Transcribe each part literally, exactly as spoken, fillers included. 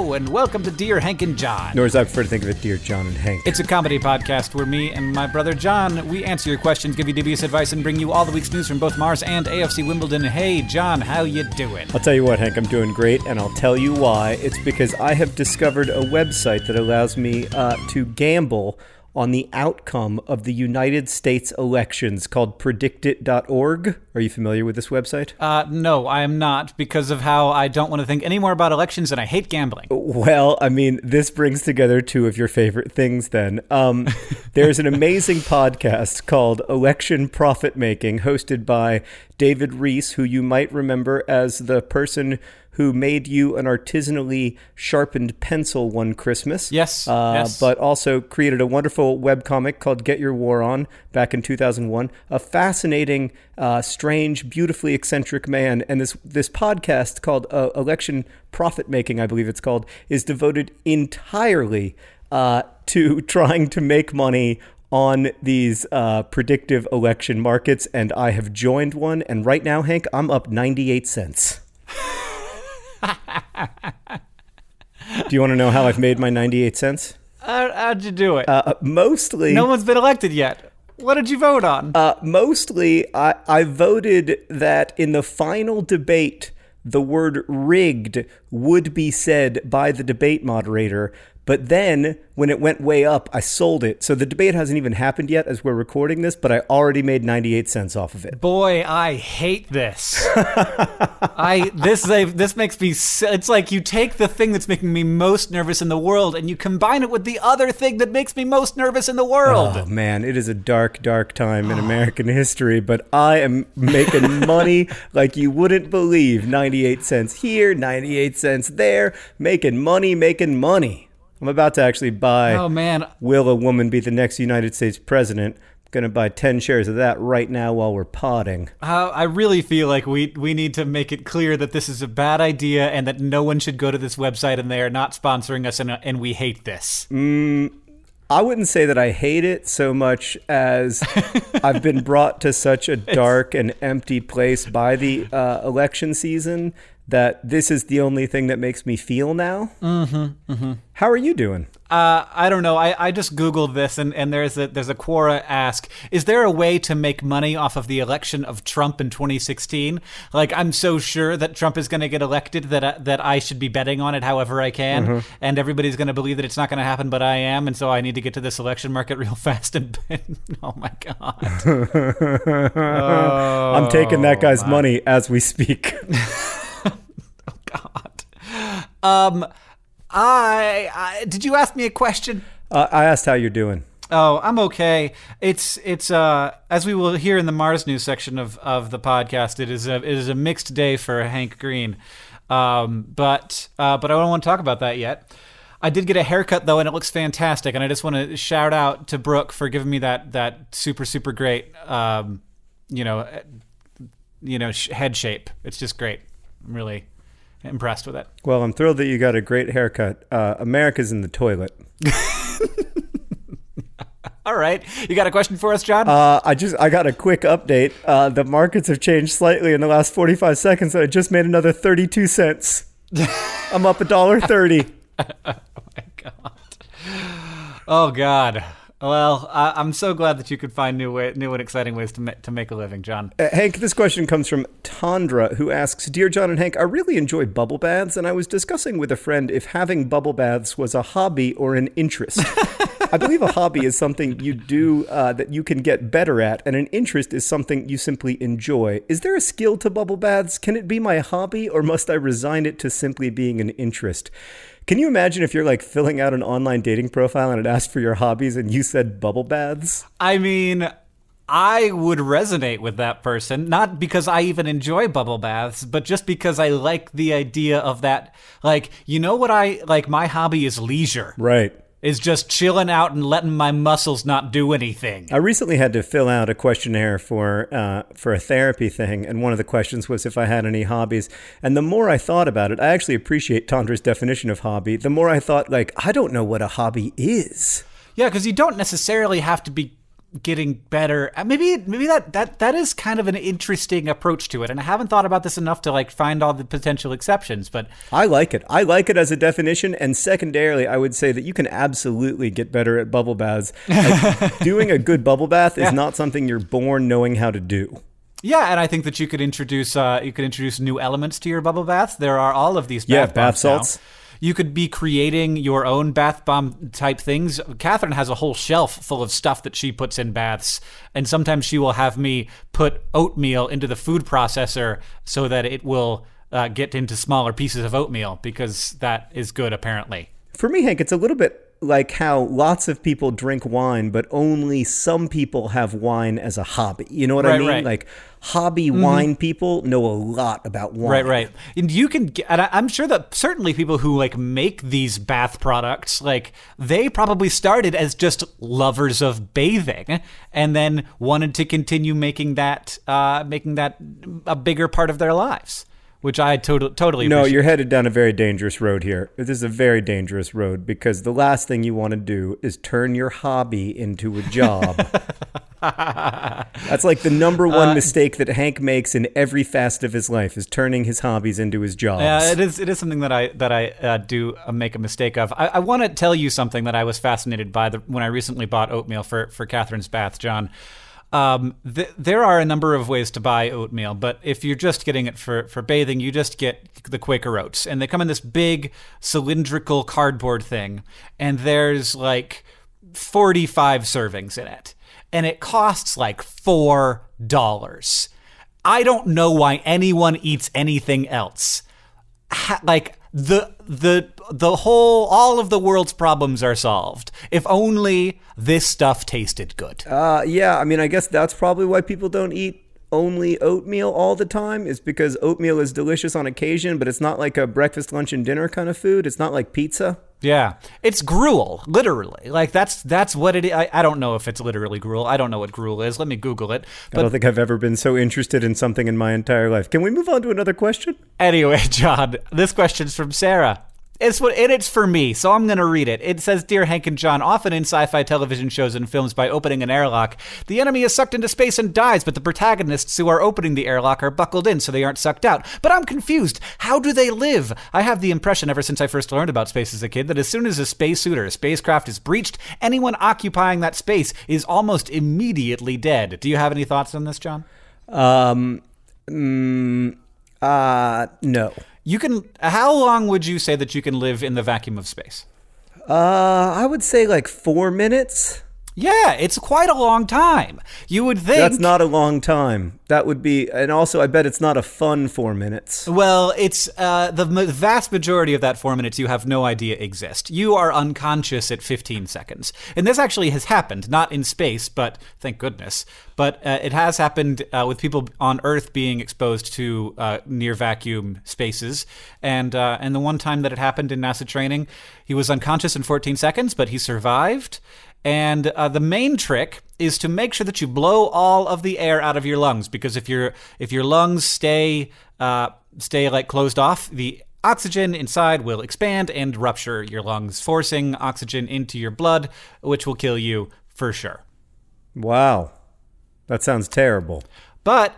Hello, and welcome to Dear Hank and John. Nor as I prefer to think of it, Dear John and Hank. It's a comedy podcast where me and my brother John, we answer your questions, give you dubious advice, and bring you all the week's news from both Mars and A F C Wimbledon. Hey, John, how you doing? I'll tell you what, Hank, I'm doing great, and I'll tell you why. It's because I have discovered a website that allows me uh, to gamble on the outcome of the United States elections called predict it dot org. Are you familiar with this website? Uh, no, I am not, because of how I don't want to think any more about elections and I hate gambling. Well, I mean, this brings together two of your favorite things then. Um, there's an amazing podcast called Election Profit Making, hosted by David Rees, who you might remember as the person who made you an artisanally sharpened pencil one Christmas. Yes, uh, yes. But also created a wonderful webcomic called Get Your War On back in two thousand one. A fascinating, uh, strange, beautifully eccentric man. And this, this podcast called uh, Election Profit Making, I believe it's called, is devoted entirely uh, to trying to make money on these uh, predictive election markets. And I have joined one. And right now, Hank, I'm up ninety-eight cents. Do you want to know how I've made my ninety-eight cents? Uh, how'd you do it? Uh, mostly... No one's been elected yet. What did you vote on? Uh, mostly, I, I voted that in the final debate, the word rigged would be said by the debate moderator. But then, when it went way up, I sold it. So the debate hasn't even happened yet as we're recording this, but I already made ninety-eight cents off of it. Boy, I hate this. I this this makes me... It's like you take the thing that's making me most nervous in the world and you combine it with the other thing that makes me most nervous in the world. Oh, man, it is a dark, dark time in American history, but I am making money like you wouldn't believe. ninety-eight cents here, ninety-eight cents there, making money, making money. I'm about to actually buy Oh, man. Will a Woman Be the Next United States President? I'm going to buy ten shares of that right now while we're podding. Uh, I really feel like we, we need to make it clear that this is a bad idea and that no one should go to this website and they are not sponsoring us and, and we hate this. Mm, I wouldn't say that I hate it so much as I've been brought to such a dark and empty place by the uh, election season that this is the only thing that makes me feel now. Mm-hmm, mm-hmm. How are you doing? Uh, I don't know. I, I just Googled this, and, and there's a there's a Quora ask, is there a way to make money off of the election of Trump in twenty sixteen? Like, I'm so sure that Trump is going to get elected that I, that I should be betting on it however I can, mm-hmm. and everybody's going to believe that it's not going to happen, but I am, and so I need to get to this election market real fast. And oh my god, oh, I'm taking that guy's my. money as we speak. Oh god. Um. I, I did you ask me a question? Uh, I asked how you're doing. Oh, I'm okay. It's it's uh as we will hear in the Mars News section of, of the podcast, it is a it is a mixed day for Hank Green. Um, but uh, but I don't want to talk about that yet. I did get a haircut though, and it looks fantastic. And I just want to shout out to Brooke for giving me that that super super great um you know you know head shape. It's just great. I'm really impressed with it. Well, I'm thrilled that you got a great haircut. Uh, America's in the toilet. All right. You got a question for us, John? Uh, I just I got a quick update. Uh, the markets have changed slightly in the last forty-five seconds. I just made another thirty-two cents. I'm up a dollar thirty. Oh, my God. Oh, God. Well, I, I'm so glad that you could find new way, new and exciting ways to ma- to make a living, John. Uh, Hank, this question comes from Tandra, who asks, Dear John and Hank, I really enjoy bubble baths, and I was discussing with a friend if having bubble baths was a hobby or an interest. I believe a hobby is something you do uh, that you can get better at, and an interest is something you simply enjoy. Is there a skill to bubble baths? Can it be my hobby, or must I resign it to simply being an interest? Can you imagine if you're like filling out an online dating profile and it asked for your hobbies and you said bubble baths? I mean, I would resonate with that person, not because I even enjoy bubble baths, but just because I like the idea of that. Like, you know what I like? My hobby is leisure. Right. Is just chilling out and letting my muscles not do anything. I recently had to fill out a questionnaire for uh, for a therapy thing, and one of the questions was if I had any hobbies. And the more I thought about it, I actually appreciate Tandra's definition of hobby. The more I thought, like, I don't know what a hobby is. Yeah, because you don't necessarily have to be getting better. Maybe maybe that, that that is kind of an interesting approach to it, and I haven't thought about this enough to like find all the potential exceptions. But I like it. I like it as a definition, and secondarily, I would say that you can absolutely get better at bubble baths. Like, doing a good bubble bath is Yeah. not something you're born knowing how to do. yeah, and I think that you could introduce uh, you could introduce new elements to your bubble baths. There are all of these bath Yeah, bombs bath now. salts. You could be creating your own bath bomb type things. Catherine has a whole shelf full of stuff that she puts in baths, and sometimes she will have me put oatmeal into the food processor so that it will uh, get into smaller pieces of oatmeal, because that is good, apparently. For me, Hank, it's a little bit like how lots of people drink wine, but only some people have wine as a hobby. You know what I Right, mean? right. Like hobby wine people know a lot about wine. Right, right. And you can get, and I- I'm sure that certainly people who like make these bath products, like they probably started as just lovers of bathing and then wanted to continue making that, uh, making that a bigger part of their lives, which I to- totally No, appreciate. you're headed down a very dangerous road here. This is a very dangerous road because the last thing you want to do is turn your hobby into a job. That's like the number one Uh, mistake that Hank makes in every facet of his life is turning his hobbies into his jobs. Yeah, it is. It is something that I that I uh, do uh, make a mistake of. I, I want to tell you something that I was fascinated by the, when I recently bought oatmeal for for Catherine's bath, John. Um, th- there are a number of ways to buy oatmeal, but if you're just getting it for, for bathing, you just get the Quaker Oats, and they come in this big cylindrical cardboard thing, and there's like forty-five servings in it, and it costs like four dollars. I don't know why anyone eats anything else. Ha- like the the the whole all of the world's problems are solved if only this stuff tasted good. Uh, yeah, I mean, I guess that's probably why people don't eat only oatmeal all the time, is because oatmeal is delicious on occasion, but it's not like a breakfast, lunch, and dinner kind of food. It's not like pizza. Yeah, it's gruel, literally. Like that's that's what it is. I, I don't know if it's literally gruel. I don't know what gruel is. Let me Google it. I don't think I've ever been so interested in something in my entire life. Can we move on to another question? Anyway, John, this question's from Sarah. It's what, and it's for me, so I'm going to read it. It says, "Dear Hank and John, often in sci-fi television shows and films, by opening an airlock, the enemy is sucked into space and dies, but the protagonists who are opening the airlock are buckled in so they aren't sucked out. But I'm confused. How do they live? I have the impression ever since I first learned about space as a kid that as soon as a spacesuit or a spacecraft is breached, anyone occupying that space is almost immediately dead." Do you have any thoughts on this, John? Um, mm, uh, no. You can. How long would you say that you can live in the vacuum of space? Uh, I would say like four minutes. Yeah, it's quite a long time. You would think. That's not a long time. That would be, and also I bet it's not a fun four minutes. Well, it's uh, the m- vast majority of that four minutes you have no idea exist. You are unconscious at fifteen seconds. And this actually has happened, not in space, but thank goodness. But uh, it has happened uh, with people on Earth being exposed to uh, near vacuum spaces. And uh, and the one time that it happened in NASA training, he was unconscious in fourteen seconds, but he survived. And uh, the main trick is to make sure that you blow all of the air out of your lungs, because if your if your lungs stay uh, stay like closed off, the oxygen inside will expand and rupture your lungs, forcing oxygen into your blood, which will kill you for sure. Wow. That sounds terrible. But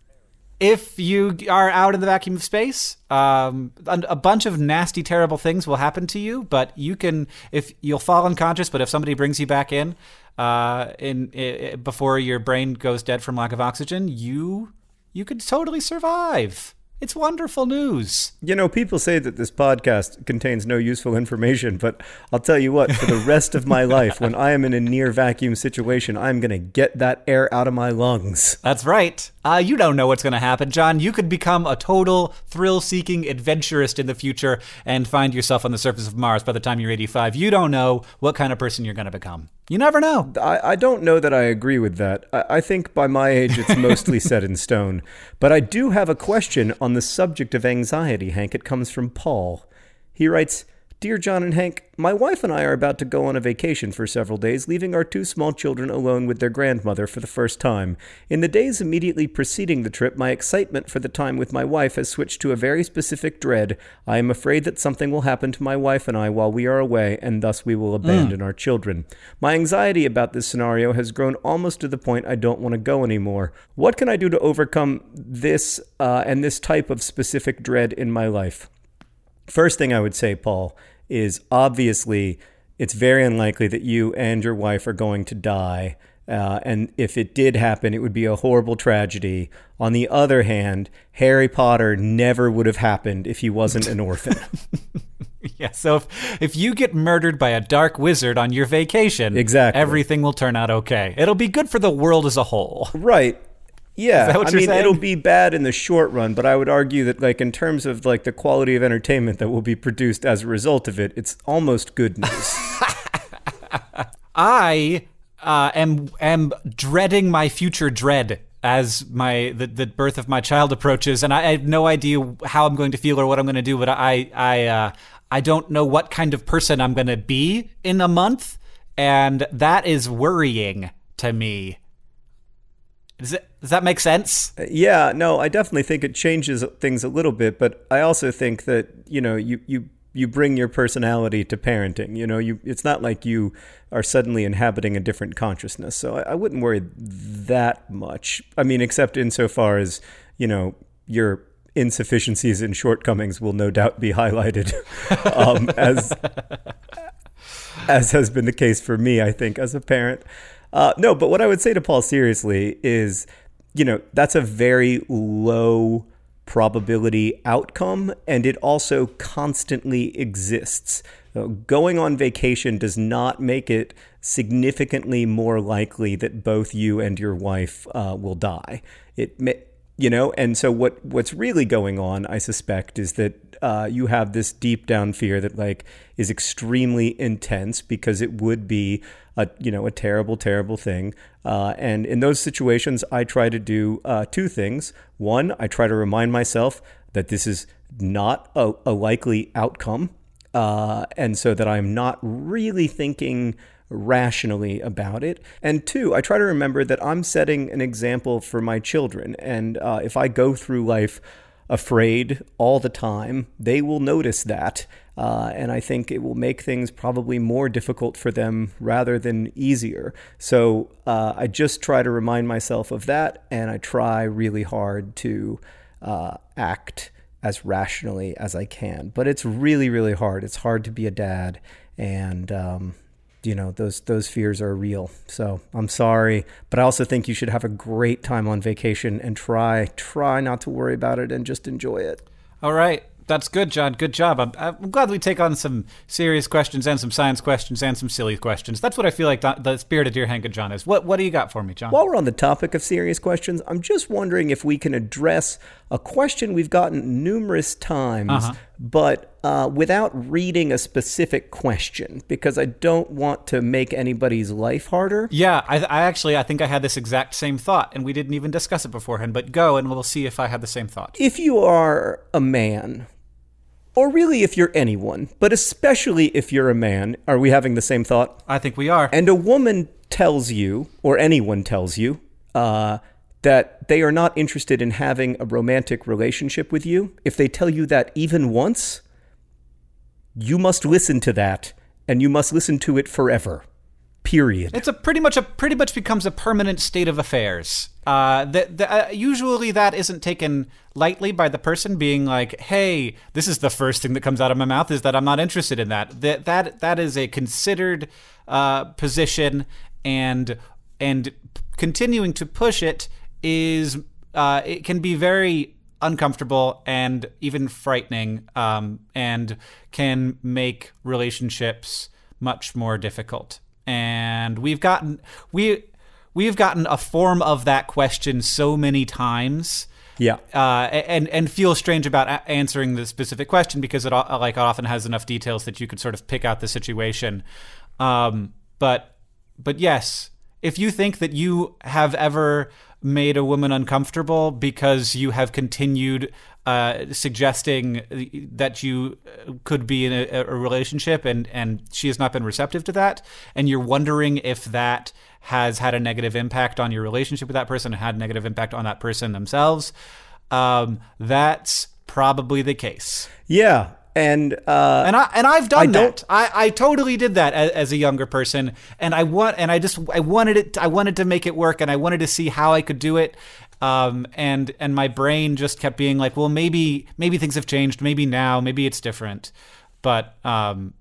if you are out in the vacuum of space, um, a bunch of nasty, terrible things will happen to you. But you can, if you'll fall unconscious, but if somebody brings you back in, uh, in, in before your brain goes dead from lack of oxygen, you you could totally survive. It's wonderful news. You know, people say that this podcast contains no useful information, but I'll tell you what, for the rest of my life, when I am in a near vacuum situation, I'm going to get that air out of my lungs. That's right. Uh, you don't know what's going to happen, John. You could become a total thrill-seeking adventurist in the future and find yourself on the surface of Mars by the time you're eighty-five. You don't know what kind of person you're going to become. You never know. I, I don't know that I agree with that. I, I think by my age, it's mostly set in stone. But I do have a question on the subject of anxiety, Hank. It comes from Paul. He writes, Dear John and Hank, my wife and I are about to go on a vacation for several days, leaving our two small children alone with their grandmother for the first time. In the days immediately preceding the trip, my excitement for the time with my wife has switched to a very specific dread. I am afraid that something will happen to my wife and I while we are away, and thus we will abandon mm. our children. My anxiety about this scenario has grown almost to the point I don't want to go anymore. What can I do to overcome this uh, and this type of specific dread in my life? First thing I would say, Paul, is obviously it's very unlikely that you and your wife are going to die. Uh, and if it did happen, it would be a horrible tragedy. On the other hand, Harry Potter never would have happened if he wasn't an orphan. Yeah, so if, if you get murdered by a dark wizard on your vacation, exactly. everything will turn out okay. It'll be good for the world as a whole. Right. Yeah, I mean, saying? It'll be bad in the short run, but I would argue that, like, in terms of, like, the quality of entertainment that will be produced as a result of it, it's almost good news. I uh, am am dreading my future dread as my the, the birth of my child approaches, and I, I have no idea how I'm going to feel or what I'm going to do, but I I uh, I don't know what kind of person I'm going to be in a month, and that is worrying to me. Does, it, does that make sense? Yeah, no, I definitely think it changes things a little bit, but I also think that, you know, you, you, you bring your personality to parenting. You know, you it's not like you are suddenly inhabiting a different consciousness. So I, I wouldn't worry that much. I mean, except insofar as, you know, your insufficiencies and shortcomings will no doubt be highlighted um, as as has been the case for me, I think, as a parent. Uh, no, but what I would say to Paul seriously is, you know, that's a very low probability outcome, and it also constantly exists. Uh, going on vacation does not make it significantly more likely that both you and your wife uh, will die. It may, you know, and so what what's really going on, I suspect, is that uh, you have this deep down fear that, like, is extremely intense because it would be a, you know, a terrible, terrible thing. Uh, and in those situations, I try to do uh, two things. One, I try to remind myself that this is not a, a likely outcome. Uh, and so that I'm not really thinking rationally about it. And two, I try to remember that I'm setting an example for my children. And uh, if I go through life afraid all the time, they will notice that. Uh, and I think it will make things probably more difficult for them rather than easier. So uh, I just try to remind myself of that, and I try really hard to uh, act as rationally as I can. But it's really, really hard. It's hard to be a dad, and um, you know, those those fears are real. So I'm sorry, but I also think you should have a great time on vacation and try try not to worry about it and just enjoy it. All right. That's good, John. Good job. I'm, I'm glad we take on some serious questions and some science questions and some silly questions. That's what I feel like the, the spirit of Dear Hank and John is. What What do you got for me, John? While we're on the topic of serious questions, I'm just wondering if we can address a question we've gotten numerous times, uh-huh. but uh, without reading a specific question, because I don't want to make anybody's life harder. Yeah, I, I actually, I think I had this exact same thought, and we didn't even discuss it beforehand, but go and we'll see if I had the same thought. If you are a man, or really if you're anyone, but especially if you're a man, are we having the same thought? I think we are. And a woman tells you, or anyone tells you, uh, that they are not interested in having a romantic relationship with you. If they tell you that even once, you must listen to that, and you must listen to it forever. Period. It's a pretty much a pretty much becomes a permanent state of affairs. Uh, that uh, usually that isn't taken lightly by the person being like, "Hey, this is the first thing that comes out of my mouth is that I'm not interested in that." That that that is a considered uh, position, and and continuing to push it is uh, it can be very uncomfortable and even frightening, um, and can make relationships much more difficult. And we've gotten we we've gotten a form of that question so many times, yeah, uh, and and feel strange about a- answering the specific question because it like often has enough details that you could sort of pick out the situation. Um, but but yes, if you think that you have ever made a woman uncomfortable because you have continued uh, suggesting that you could be in a, a relationship, and, and she has not been receptive to that, and you're wondering if that has had a negative impact on your relationship with that person, and had a negative impact on that person themselves, um, that's probably the case. Yeah. And uh, and I and I've done I that. I, I totally did that as, as a younger person, and I want and I just I wanted it. I wanted to make it work, and I wanted to see how I could do it. Um, and and my brain just kept being like, well, maybe maybe things have changed. Maybe now, maybe it's different. But um,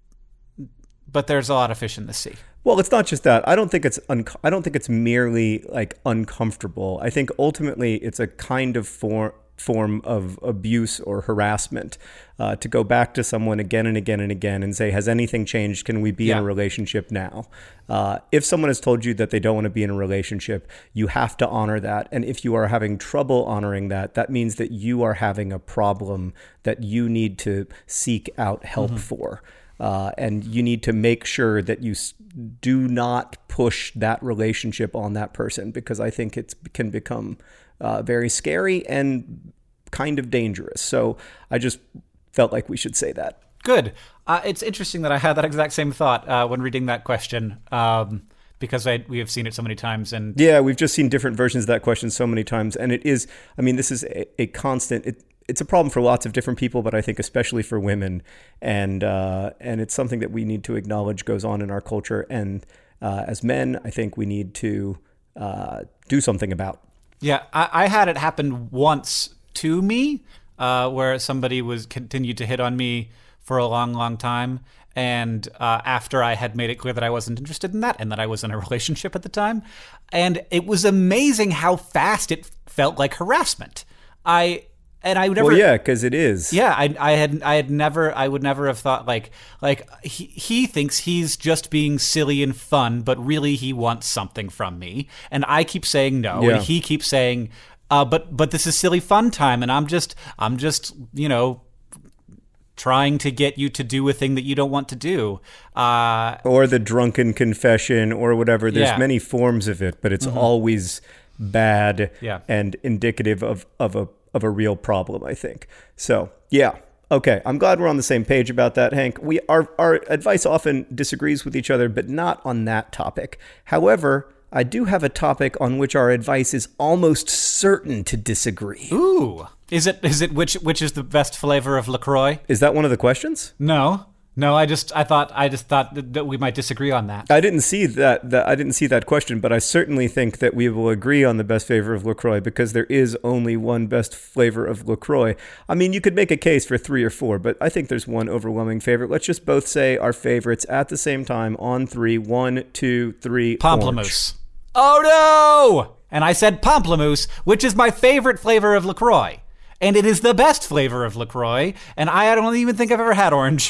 but there's a lot of fish in the sea. Well, it's not just that. I don't think it's un- I don't think it's merely like uncomfortable. I think ultimately it's a kind of form. form of abuse or harassment, uh, to go back to someone again and again and again and say, has anything changed? Can we be yeah. in a relationship now? Uh, if someone has told you that they don't want to be in a relationship, you have to honor that. And if you are having trouble honoring that, that means that you are having a problem that you need to seek out help mm-hmm. for. Uh, and you need to make sure that you s- do not push that relationship on that person, because I think it can become Uh, very scary and kind of dangerous. So I just felt like we should say that. Good. Uh, it's interesting that I had that exact same thought uh, when reading that question, um, because I, we have seen it so many times. And yeah, we've just seen different versions of that question so many times. And it is, I mean, this is a, a constant, it, it's a problem for lots of different people, but I think especially for women. And, uh, and it's something that we need to acknowledge goes on in our culture. And uh, as men, I think we need to uh, do something about. Yeah, I, I had it happen once to me, uh, where somebody was continued to hit on me for a long, long time. And uh, after I had made it clear that I wasn't interested in that and that I was in a relationship at the time. And it was amazing how fast it felt like harassment. I... And I would never. Well, yeah, because it is. Yeah, I, I had, I had never, I would never have thought like, like he, he thinks he's just being silly and fun, but really he wants something from me, and I keep saying no, yeah. and he keeps saying, uh, but, but this is silly fun time, and I'm just, I'm just, you know, trying to get you to do a thing that you don't want to do, uh, or the drunken confession, or whatever. There's yeah. many forms of it, but it's mm-hmm. always bad yeah. and indicative of of a. of a real problem, I think. So, yeah. Okay. I'm glad we're on the same page about that, Hank. We our our advice often disagrees with each other, but not on that topic. However, I do have a topic on which our advice is almost certain to disagree. Ooh. Is it is it which which is the best flavor of LaCroix? Is that one of the questions? No. No, I just I thought I just thought that, that we might disagree on that. I didn't see that, that I didn't see that question, but I certainly think that we will agree on the best flavor of LaCroix, because there is only one best flavor of LaCroix. I mean, you could make a case for three or four, but I think there's one overwhelming favorite. Let's just both say our favorites at the same time on three. One, two, three. Pamplemousse. Orange. Oh no! And I said pamplemousse, which is my favorite flavor of LaCroix, and it is the best flavor of LaCroix. And I don't even think I've ever had orange.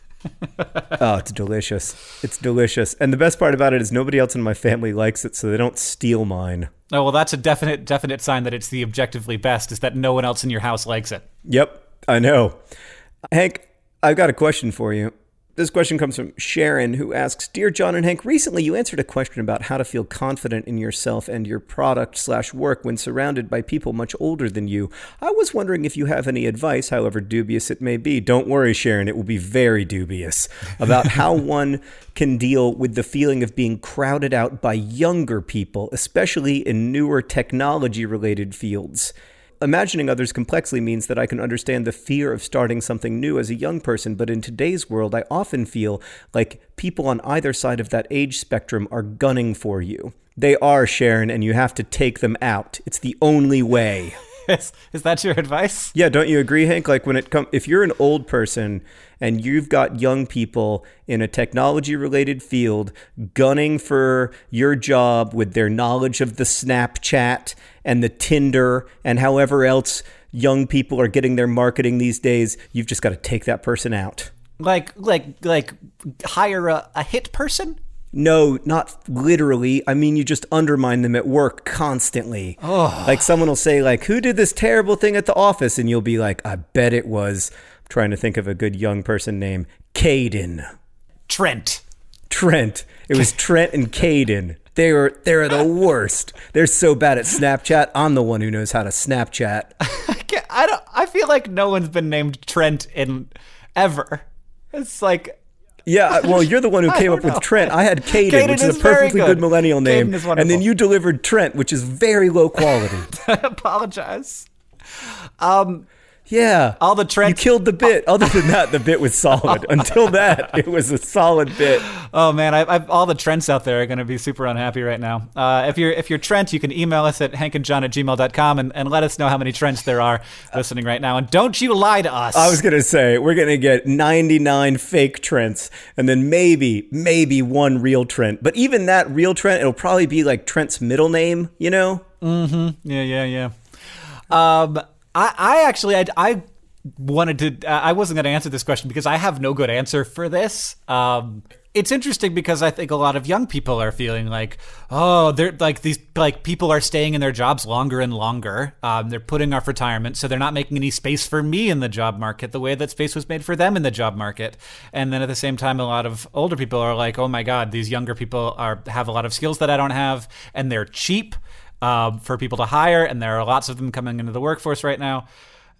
Oh, it's delicious. It's delicious. And the best part about it is nobody else in my family likes it, so they don't steal mine. Oh, well, that's a definite definite sign that it's the objectively best, is that no one else in your house likes it. Yep, I know. Hank, I've got a question for you. This question comes from Sharon, who asks, Dear John and Hank, recently you answered a question about how to feel confident in yourself and your product slash work when surrounded by people much older than you. I was wondering if you have any advice, however dubious it may be. Don't worry, Sharon, it will be very dubious, about how one can deal with the feeling of being crowded out by younger people, especially in newer technology-related fields. Imagining others complexly means that I can understand the fear of starting something new as a young person, but in today's world, I often feel like people on either side of that age spectrum are gunning for you. They are, Sharon, and you have to take them out. It's the only way. Is, is that your advice? Yeah, don't you agree, Hank? Like when it comes, if you're an old person and you've got young people in a technology-related field gunning for your job with their knowledge of the Snapchat and the Tinder and however else young people are getting their marketing these days, you've just got to take that person out. Like, like, like, hire a, a hit person? No, not literally. I mean, you just undermine them at work constantly. Oh. Like someone will say, like, who did this terrible thing at the office? And you'll be like, I bet it was, I'm trying to think of a good young person name, Caden. Trent. Trent. It was Trent and Caden. They're they're the worst. They're so bad at Snapchat. I'm the one who knows how to Snapchat. I can't, I don't. I feel like no one's been named Trent in ever. It's like. Yeah, well, you're the one who came up know. with Trent. I had Caden, Caden which is is a perfectly very good. good millennial name. Caden is And then wonderful. you delivered Trent, which is very low quality. I apologize. Um, Yeah. All the Trent- You killed the bit. Other than that, the bit was solid. Until that, it was a solid bit. oh man, I, I've, all the Trents out there are going to be super unhappy right now. Uh, if you're if you're Trent, you can email us at hankandjohn at gmail dot com and, and let us know how many Trents there are listening right now. And don't you lie to us. I was going to say, we're going to get ninety-nine fake Trents and then maybe, maybe one real Trent. But even that real Trent, it'll probably be like Trent's middle name, you know? Mm-hmm. Yeah, yeah, yeah. Um, I, I actually, I, I wanted to, I wasn't going to answer this question because I have no good answer for this. Um, it's interesting because I think a lot of young people are feeling like, oh, they're like these, like people are staying in their jobs longer and longer. Um, they're putting off retirement, so they're not making any space for me in the job market the way that space was made for them in the job market. And then at the same time, a lot of older people are like, oh my God, these younger people are have a lot of skills that I don't have, and they're cheap. Um, for people to hire, and there are lots of them coming into the workforce right now,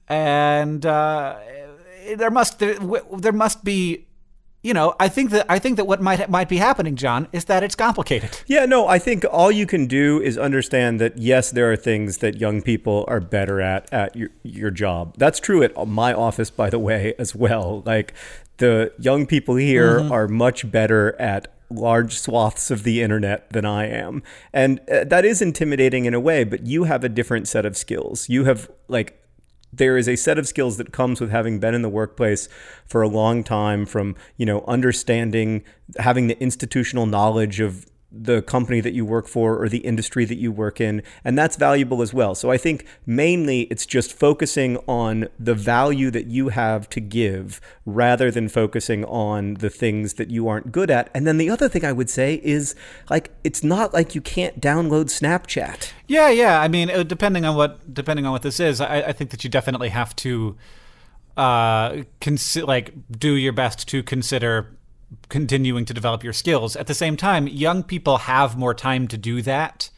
and uh, there must there, there must be, you know, I think that I think that what might might be happening, John, is that it's complicated. Yeah, no, I think all you can do is understand that yes, there are things that young people are better at at your your job. That's true at my office, by the way, as well. Like the young people here mm-hmm. are much better at large swaths of the internet than I am. And uh, that is intimidating in a way, but you have a different set of skills. You have like, there is a set of skills that comes with having been in the workplace for a long time, from, you know, understanding, having the institutional knowledge of the company that you work for or the industry that you work in. And that's valuable as well. So I think mainly it's just focusing on the value that you have to give rather than focusing on the things that you aren't good at. And then the other thing I would say is, like, it's not like you can't download Snapchat. Yeah, yeah. I mean, depending on what depending on what this is, I, I think that you definitely have to uh, consi- like do your best to consider continuing to develop your skills. At the same time, young people have more time to do that.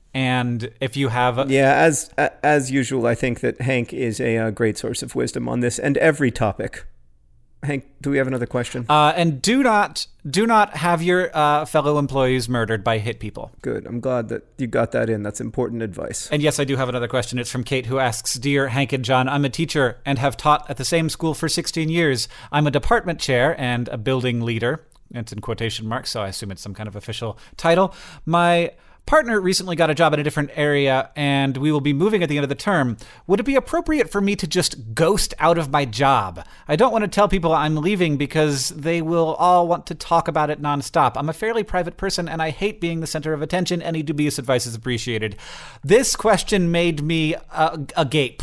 And if you have... A- yeah, as as usual, I think that Hank is a, a great source of wisdom on this and every topic. Hank, do we have another question? Uh, and do not do not have your uh, fellow employees murdered by hit people. Good. I'm glad that you got that in. That's important advice. And yes, I do have another question. It's from Kate, who asks, Dear Hank and John, I'm a teacher and have taught at the same school for sixteen years. I'm a department chair and a building leader. It's in quotation marks, so I assume it's some kind of official title. My partner recently got a job in a different area, and we will be moving at the end of the term. Would it be appropriate for me to just ghost out of my job? I don't want to tell people I'm leaving because they will all want to talk about it nonstop. I'm a fairly private person, and I hate being the center of attention. Any dubious advice is appreciated. This question made me uh, agape.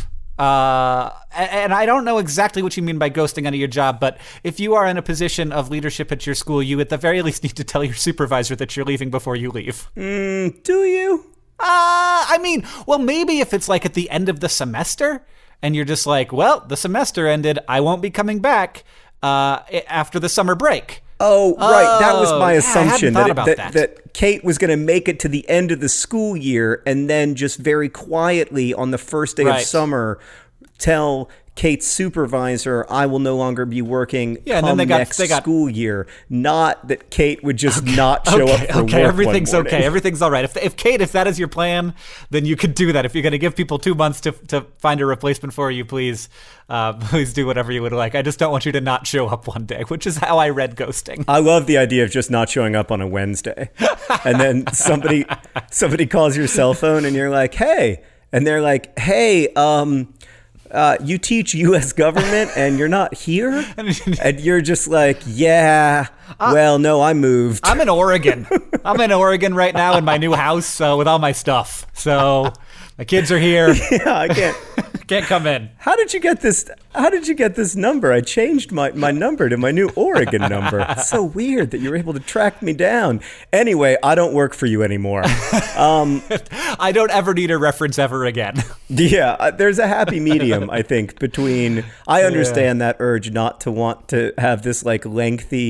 Uh, and I don't know exactly what you mean by ghosting out of your job, but if you are in a position of leadership at your school, you at the very least need to tell your supervisor that you're leaving before you leave. Mm, do you? Uh, I mean, well, maybe if it's like at the end of the semester and you're just like, well, the semester ended, I won't be coming back uh, after the summer break. Oh, right. That was my yeah, assumption I hadn't thought that, about that, that. that Kate was going to make it to the end of the school year and then just very quietly on the first day Right. of summer tell Kate's supervisor, I will no longer be working Yeah, and come then they got- next they got- school year. Not that Kate would just not show okay, up for okay, work everything's one morning. okay. Everything's all right. If, if Kate, if that is your plan, then you could do that. If you're going to give people two months to to find a replacement for you, please, uh, please do whatever you would like. I just don't want you to not show up one day, which is how I read ghosting. I love the idea of just not showing up on a Wednesday. And then somebody somebody calls your cell phone and you're like, hey. And they're like, hey, um... Uh, you teach U S government and you're not here? And you're just like, yeah, well, no, I moved. I'm in Oregon. I'm in Oregon right now in my new house uh, with all my stuff. So my kids are here. Yeah, I can't. Can't come in. How did you get this? How did you get this number? I changed my, my number to my new Oregon number. It's so weird that you were able to track me down. Anyway, I don't work for you anymore. Um, I don't ever need a reference ever again. Yeah, uh, there's a happy medium, I think, between I understand yeah. that urge not to want to have this like lengthy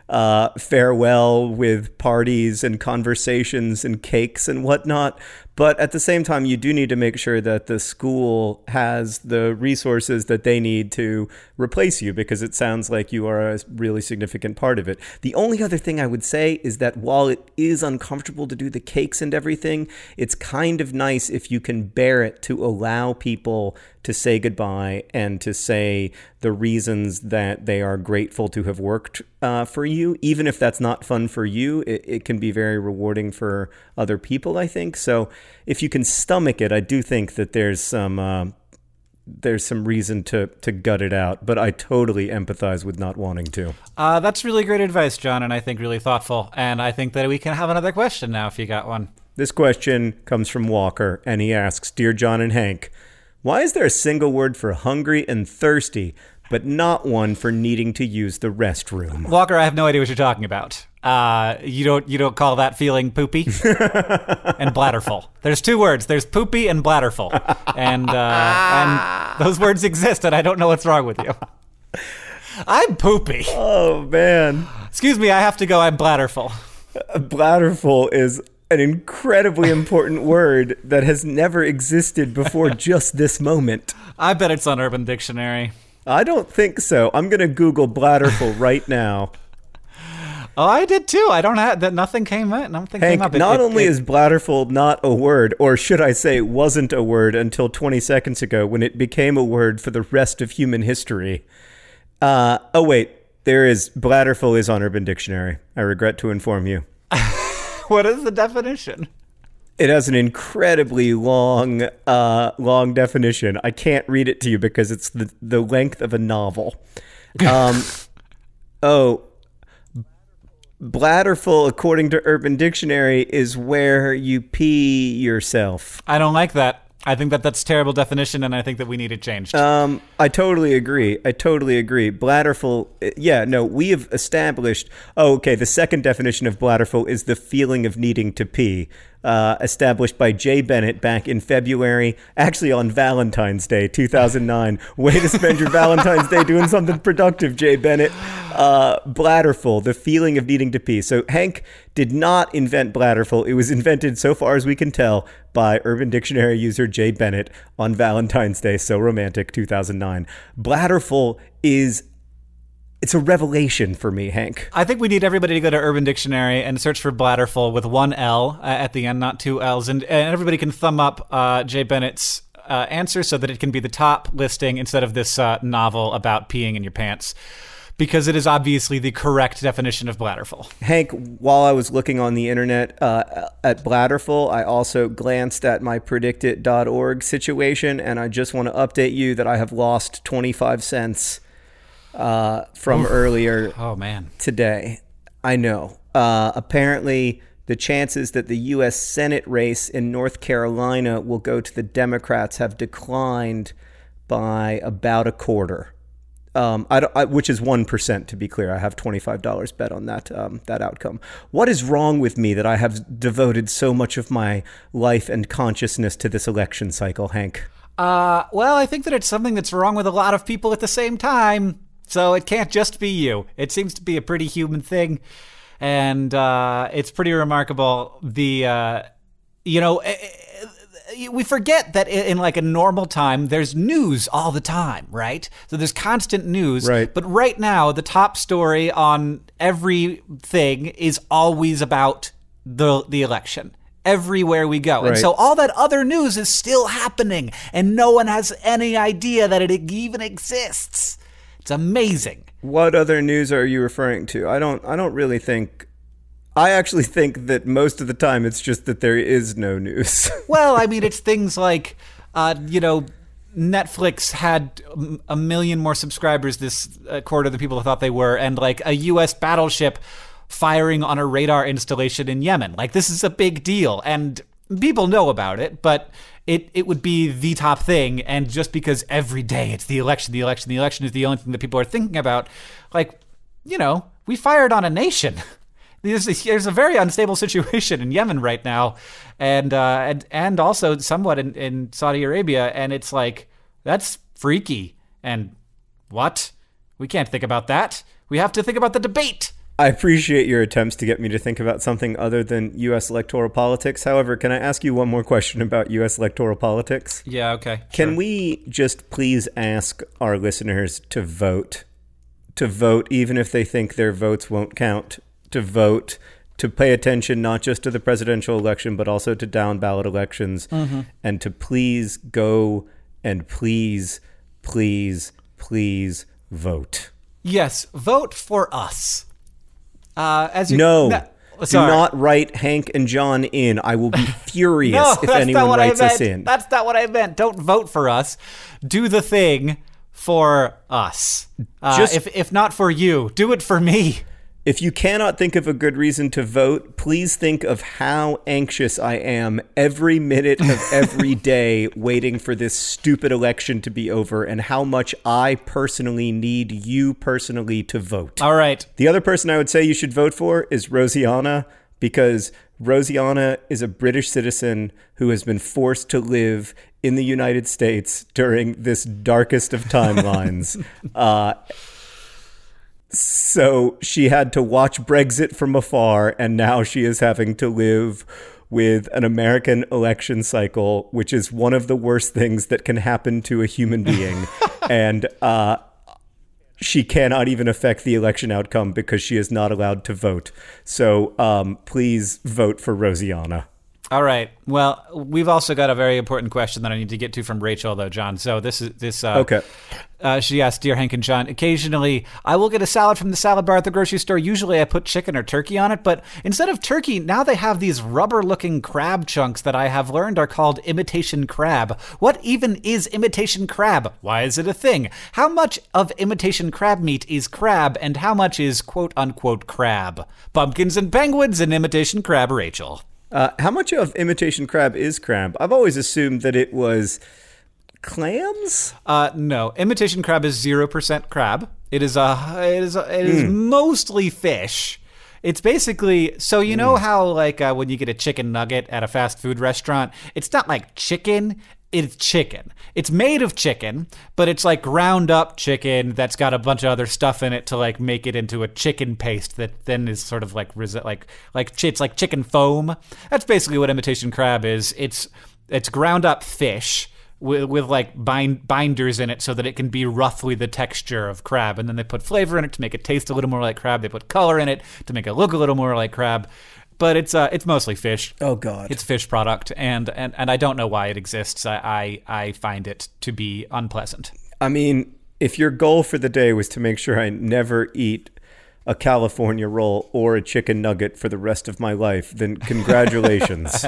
uh, farewell with parties and conversations and cakes and whatnot. But at the same time, you do need to make sure that the school has the resources that they need to replace you, because it sounds like you are a really significant part of it. The only other thing I would say is that while it is uncomfortable to do the cakes and everything, it's kind of nice if you can bear it to allow people to say goodbye and to say the reasons that they are grateful to have worked uh, for you. Even if that's not fun for you, it, it can be very rewarding for other people, I think. So if you can stomach it, I do think that there's some uh, there's some reason to to gut it out. But I totally empathize with not wanting to. Uh, that's really great advice, John, and I think really thoughtful. And I think that we can have another question now if you got one. This question comes from Walker, and he asks, Dear John and Hank, why is there a single word for hungry and thirsty, but not one for needing to use the restroom? Walker, I have no idea what you're talking about. Uh, you don't you don't call that feeling poopy and bladderful. There's two words. There's poopy and bladderful, and uh, and those words exist, and I don't know what's wrong with you. I'm poopy. Oh man! Excuse me, I have to go. I'm bladderful. Bladderful is an incredibly important word that has never existed before just this moment. I bet it's on Urban Dictionary. I don't think so. I'm going to Google bladderful right now. Oh, I did too. I don't have that. Nothing came up. Nothing Hank, came up. It, not it, only it, is bladderful not a word, or should I say wasn't a word until twenty seconds ago when it became a word for the rest of human history. Uh, oh, wait. There is bladderful is on Urban Dictionary. I regret to inform you. What is the definition? It has an incredibly long, uh, long definition. I can't read it to you because it's the, the length of a novel. Um, oh, bladderful, according to Urban Dictionary, is where you pee yourself. I don't like that. I think that that's a terrible definition, and I think that we need it changed. Um, I totally agree. I totally agree. Bladderful, yeah, no, we have established, oh, okay, the second definition of bladderful is the feeling of needing to pee, uh, established by Jay Bennett back in February, actually on Valentine's Day, two thousand nine. Way to spend your Valentine's Day doing something productive, Jay Bennett. Uh, bladderful, the feeling of needing to pee. So Hank did not invent bladderful. It was invented, so far as we can tell, by Urban Dictionary user Jay Bennett on Valentine's Day. So romantic, two thousand nine. Bladderful is, it's a revelation for me, Hank. I think we need everybody to go to Urban Dictionary and search for bladderful with one L uh, at the end, not two L's. And, and everybody can thumb up uh, Jay Bennett's uh, answer so that it can be the top listing instead of this uh, novel about peeing in your pants, because it is obviously the correct definition of bladderful. Hank, while I was looking on the internet uh, at bladderful, I also glanced at my predict it dot org situation, and I just want to update you that I have lost twenty-five cents uh, from Oof. earlier oh, man. today. I know. Uh, apparently, the chances that the U S Senate race in North Carolina will go to the Democrats have declined by about a quarter. Um, I I, which is one percent, to be clear. I have twenty-five dollars bet on that um, that outcome. What is wrong with me that I have devoted so much of my life and consciousness to this election cycle, Hank? Uh, well, I think that it's something that's wrong with a lot of people at the same time. So it can't just be you. It seems to be a pretty human thing. And uh, it's pretty remarkable. The, uh, you know... we forget that in like a normal time, there's news all the time, right? So there's constant news. Right. But right now, the top story on everything is always about the the election. Everywhere we go. Right. And so all that other news is still happening, and no one has any idea that it even exists. It's amazing. What other news are you referring to? I don't I don't really think... I actually think that most of the time it's just that there is no news. Well, I mean, it's things like, uh, you know, Netflix had a million more subscribers this uh, quarter than people thought they were, and like a U S battleship firing on a radar installation in Yemen. Like, this is a big deal, and people know about it, but it, it would be the top thing, and just because every day it's the election, the election, the election is the only thing that people are thinking about, like, you know, we fired on a nation. There's a, there's a very unstable situation in Yemen right now, and uh, and and also somewhat in, in Saudi Arabia, and it's like, that's freaky. And what? We can't think about that. We have to think about the debate. I appreciate your attempts to get me to think about something other than U S electoral politics. However, can I ask you one more question about U S electoral politics? Yeah, okay. Can sure. we just please ask our listeners to vote? To vote, even if they think their votes won't count, to vote, to pay attention not just to the presidential election, but also to down ballot elections, mm-hmm. and to please go and please, please, please vote. Yes, vote for us. Uh, as you, no, no do not write Hank and John in. I will be furious no, if anyone writes us in. That's not what I meant. Don't vote for us. Do the thing for us. Uh, Just, if if not for you, do it for me. If you cannot think of a good reason to vote, please think of how anxious I am every minute of every day waiting for this stupid election to be over, and how much I personally need you personally to vote. All right. The other person I would say you should vote for is Rosianna, because Rosianna is a British citizen who has been forced to live in the United States during this darkest of timelines. uh So she had to watch Brexit from afar, and now she is having to live with an American election cycle, which is one of the worst things that can happen to a human being. and uh, she cannot even affect the election outcome because she is not allowed to vote. So um, please vote for Rosianna. All right. Well, we've also got a very important question that I need to get to from Rachel, though, John. So this is this. Uh, okay. Uh, she asked, "Dear Hank and John, occasionally I will get a salad from the salad bar at the grocery store. Usually I put chicken or turkey on it, but instead of turkey, now they have these rubber-looking crab chunks that I have learned are called imitation crab. What even is imitation crab? Why is it a thing? How much of imitation crab meat is crab, and how much is quote-unquote crab? Pumpkins and penguins and imitation crab, Rachel." Uh, how much of imitation crab is crab? I've always assumed that it was clams. Uh, no, imitation crab is zero percent crab. It is a. It is. A, it is mm. mostly fish. It's basically so you know mm. how like uh, when you get a chicken nugget at a fast food restaurant, it's not like chicken. It's chicken. It's made of chicken, but it's like ground up chicken that's got a bunch of other stuff in it to like make it into a chicken paste that then is sort of like like like it's like chicken foam. That's basically what imitation crab is. It's it's ground up fish with, with like bind, binders in it so that it can be roughly the texture of crab, and then they put flavor in it to make it taste a little more like crab. They put color in it to make it look a little more like crab. But it's uh, it's mostly fish. Oh, God. It's fish product, and, and, and I don't know why it exists. I, I I find it to be unpleasant. I mean, if your goal for the day was to make sure I never eat a California roll or a chicken nugget for the rest of my life, then congratulations.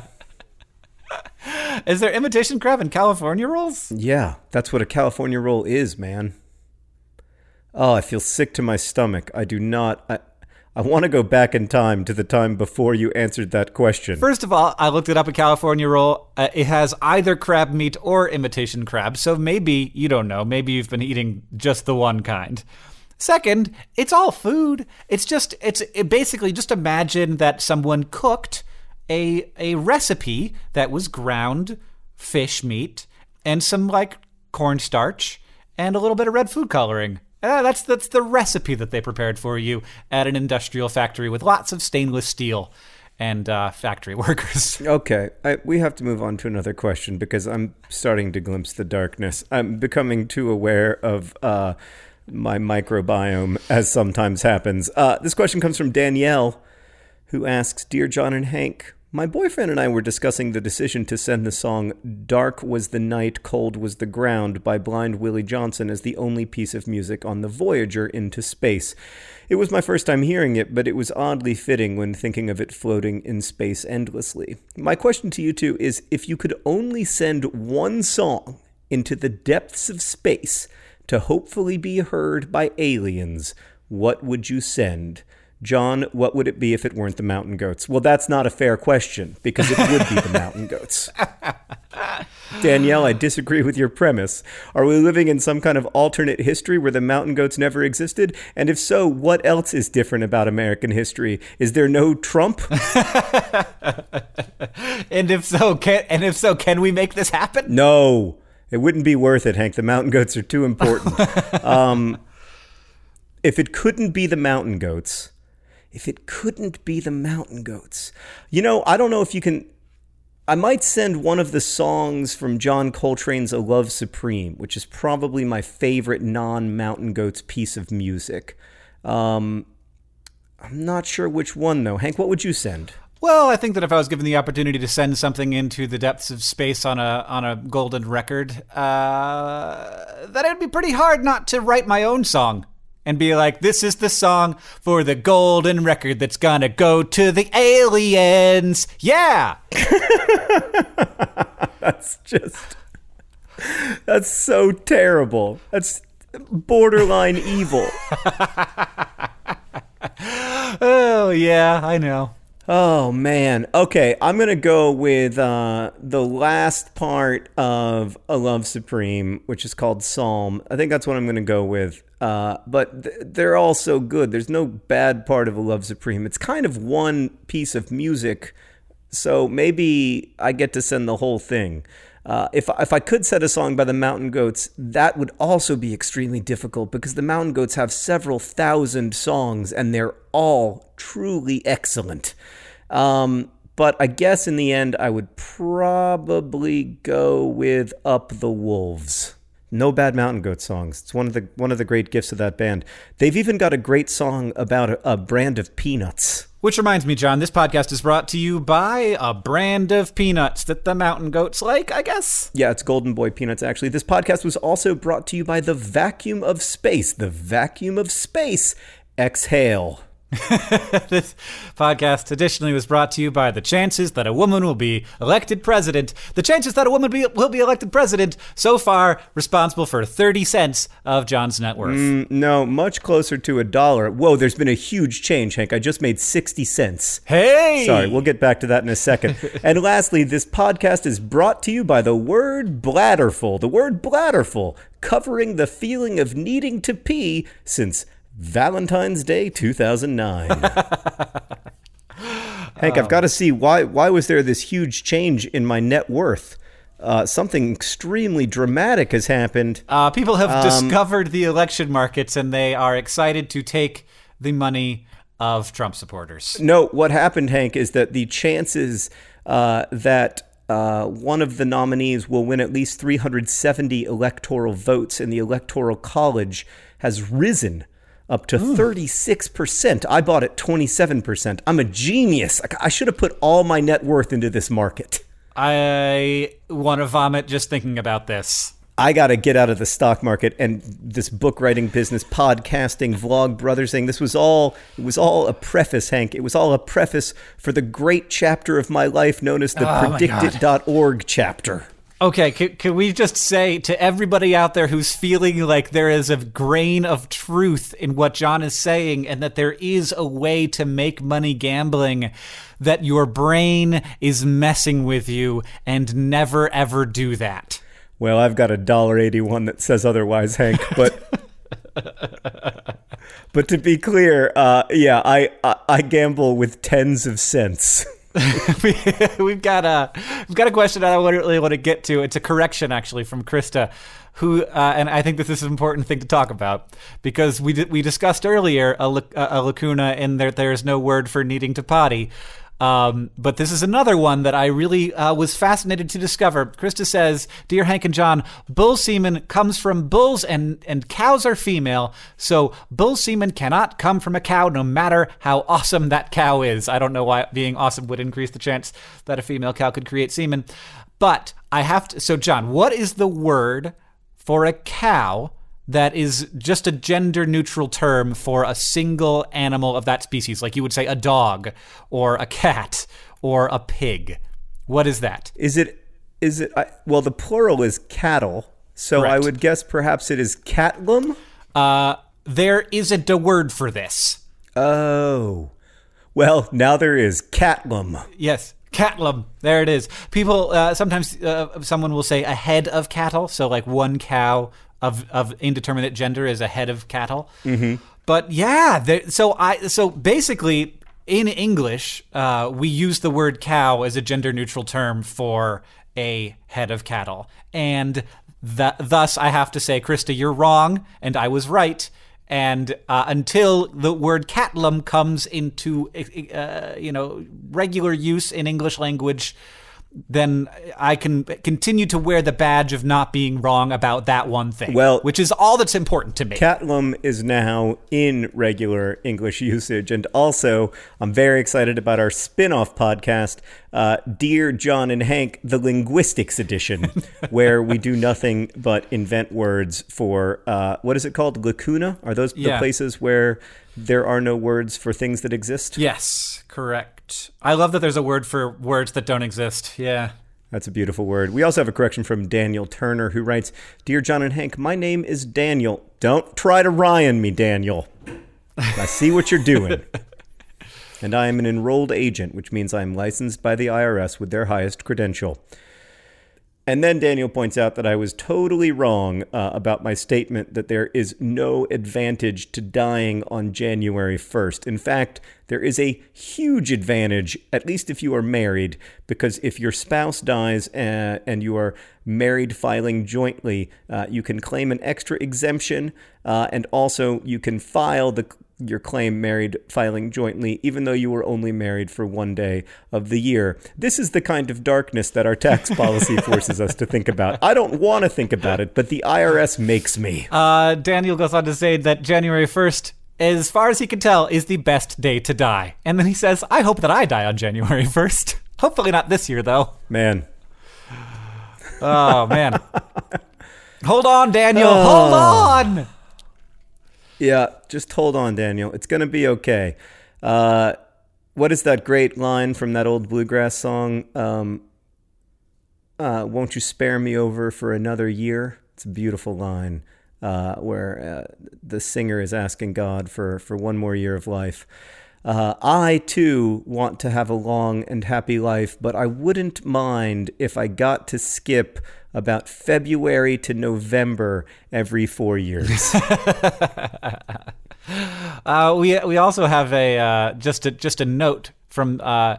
Is there imitation crab in California rolls? Yeah, that's what a California roll is, man. Oh, I feel sick to my stomach. I do not... I, I want to go back in time to the time before you answered that question. First of all, I looked it up, a California roll. Uh, it has either crab meat or imitation crab, so maybe, you don't know, maybe you've been eating just the one kind. Second, it's all food. It's just, it's it basically just imagine that someone cooked a a recipe that was ground fish meat and some like cornstarch and a little bit of red food coloring. Uh, that's that's the recipe that they prepared for you at an industrial factory with lots of stainless steel and uh, factory workers. Okay, I, we have to move on to another question because I'm starting to glimpse the darkness. I'm becoming too aware of uh, my microbiome, as sometimes happens. Uh, this question comes from Danielle, who asks, "Dear John and Hank, my boyfriend and I were discussing the decision to send the song Dark Was the Night, Cold Was the Ground by Blind Willie Johnson as the only piece of music on the Voyager into space. It was my first time hearing it, but it was oddly fitting when thinking of it floating in space endlessly. My question to you two is, if you could only send one song into the depths of space to hopefully be heard by aliens, what would you send? John, what would it be if it weren't the Mountain Goats?" Well, that's not a fair question, because it would be the Mountain Goats. Danielle, I disagree with your premise. Are we living in some kind of alternate history where the Mountain Goats never existed? And if so, what else is different about American history? Is there no Trump? and if so, can and if so, can we make this happen? No, it wouldn't be worth it, Hank. The Mountain Goats are too important. um, if it couldn't be the Mountain Goats, if it couldn't be the Mountain Goats. You know, I don't know if you can... I might send one of the songs from John Coltrane's A Love Supreme, which is probably my favorite non-Mountain Goats piece of music. Um, I'm not sure which one, though. Hank, what would you send? Well, I think that if I was given the opportunity to send something into the depths of space on a on a golden record, uh, that it'd be pretty hard not to write my own song and be like, this is the song for the golden record that's gonna go to the aliens. Yeah! That's just... That's so terrible. That's borderline evil. Oh, yeah, I know. Oh, man. Okay, I'm going to go with uh, the last part of A Love Supreme, which is called Psalm. I think that's what I'm going to go with. Uh, but th- they're all so good. There's no bad part of A Love Supreme. It's kind of one piece of music, so maybe I get to send the whole thing. Uh, if, if I could set a song by the Mountain Goats, that would also be extremely difficult because the Mountain Goats have several thousand songs and they're all truly excellent. Um, but I guess in the end, I would probably go with Up the Wolves. No bad Mountain Goat songs. It's one of the one of the great gifts of that band. They've even got a great song about a, a brand of peanuts. Which reminds me, John, this podcast is brought to you by a brand of peanuts that the Mountain Goats like, I guess. Yeah, it's Golden Boy peanuts, actually. This podcast was also brought to you by the Vacuum of Space. The Vacuum of Space. Exhale. This podcast additionally was brought to you by the chances that a woman will be elected president. The chances that a woman be, will be elected president, so far responsible for thirty cents of John's net worth. Mm, no, much closer to a dollar. Whoa, there's been a huge change, Hank. I just made sixty cents. Hey! Sorry, we'll get back to that in a second. And lastly, this podcast is brought to you by the word bladderful. The word bladderful, covering the feeling of needing to pee since Valentine's Day two thousand nine. Hank, I've got to see, why why was there this huge change in my net worth? Uh, something extremely dramatic has happened. Uh, people have Um, discovered the election markets and they are excited to take the money of Trump supporters. No, what happened, Hank, is that the chances uh, that uh, one of the nominees will win at least three hundred seventy electoral votes in the Electoral College has risen up to Ooh. thirty-six percent. I bought at twenty-seven percent. I'm a genius. I should have put all my net worth into this market. I want to vomit just thinking about this. I got to get out of the stock market and this book writing business, podcasting, vlog, brother thing. This was all, it was all a preface, Hank. It was all a preface for the great chapter of my life known as the oh predict it dot org chapter. Okay, can, can we just say to everybody out there who's feeling like there is a grain of truth in what John is saying and that there is a way to make money gambling, that your brain is messing with you, and never ever do that. Well, I've got a one dollar eighty-one that says otherwise, Hank, but but to be clear, uh, yeah, I, I I gamble with tens of cents. we've got a we've got a question I really want to get to. It's a correction, actually, from Krista, who uh, and I think that this is an important thing to talk about because we di- we discussed earlier a, a lacuna in there. There is no word for needing to potty. Um, but this is another one that I really uh, was fascinated to discover. Krista says, "Dear Hank and John, bull semen comes from bulls and, and cows are female, so bull semen cannot come from a cow no matter how awesome that cow is." I don't know why being awesome would increase the chance that a female cow could create semen. But I have to... So, John, what is the word for a cow that is just a gender-neutral term for a single animal of that species? Like you would say a dog or a cat or a pig. What is that? Is it, is it, I, well, the plural is cattle, so Correct. I would guess perhaps it is catlum? Uh, there isn't a word for this. Oh. Well, now there is catlum. Yes. Catlum. There it is. People, uh, sometimes uh, someone will say a head of cattle, so like one cow of of indeterminate gender is a head of cattle. Mm-hmm. But yeah, there, so I so basically in English, uh, we use the word cow as a gender neutral term for a head of cattle. And that, thus I have to say, Krista, you're wrong and I was right. and uh, until the word Catlum comes into uh, you know regular use in English language, then I can continue to wear the badge of not being wrong about that one thing, well, which is all that's important to me. Catlum is now in regular English usage. And also, I'm very excited about our spin-off podcast, uh, Dear John and Hank, the Linguistics Edition, where we do nothing but invent words for, uh, what is it called? Lacuna? Are those Yeah. the places where there are no words for things that exist? Yes, correct. I love that there's a word for words that don't exist. Yeah. That's a beautiful word. We also have a correction from Daniel Turner, who writes, Dear John and Hank, my name is Daniel. Don't try to Ryan me, Daniel. I see what you're doing. And I am an enrolled agent, which means I am licensed by the I R S with their highest credential. And then Daniel points out that I was totally wrong uh, about my statement that there is no advantage to dying on January first. In fact, there is a huge advantage, at least if you are married, because if your spouse dies uh, and you are married filing jointly, uh, you can claim an extra exemption, uh, and also you can file the your claim married filing jointly, even though you were only married for one day of the year. This is the kind of darkness that our tax policy forces us to think about. I don't want to think about it, but the I R S makes me. Uh, Daniel goes on to say that January first, as far as he can tell, is the best day to die. And then he says, I hope that I die on January first. Hopefully not this year, though. Man. Oh, man. Hold on, Daniel. Oh. Hold on. Yeah, just hold on, Daniel. It's going to be okay. Uh, what is that great line from that old bluegrass song? Um, uh, won't you spare me over for another year? It's a beautiful line uh, where uh, the singer is asking God for, for one more year of life. Uh, I, too, want to have a long and happy life, but I wouldn't mind if I got to skip about February to November every four years. uh, we we also have a uh, just a just a note from uh,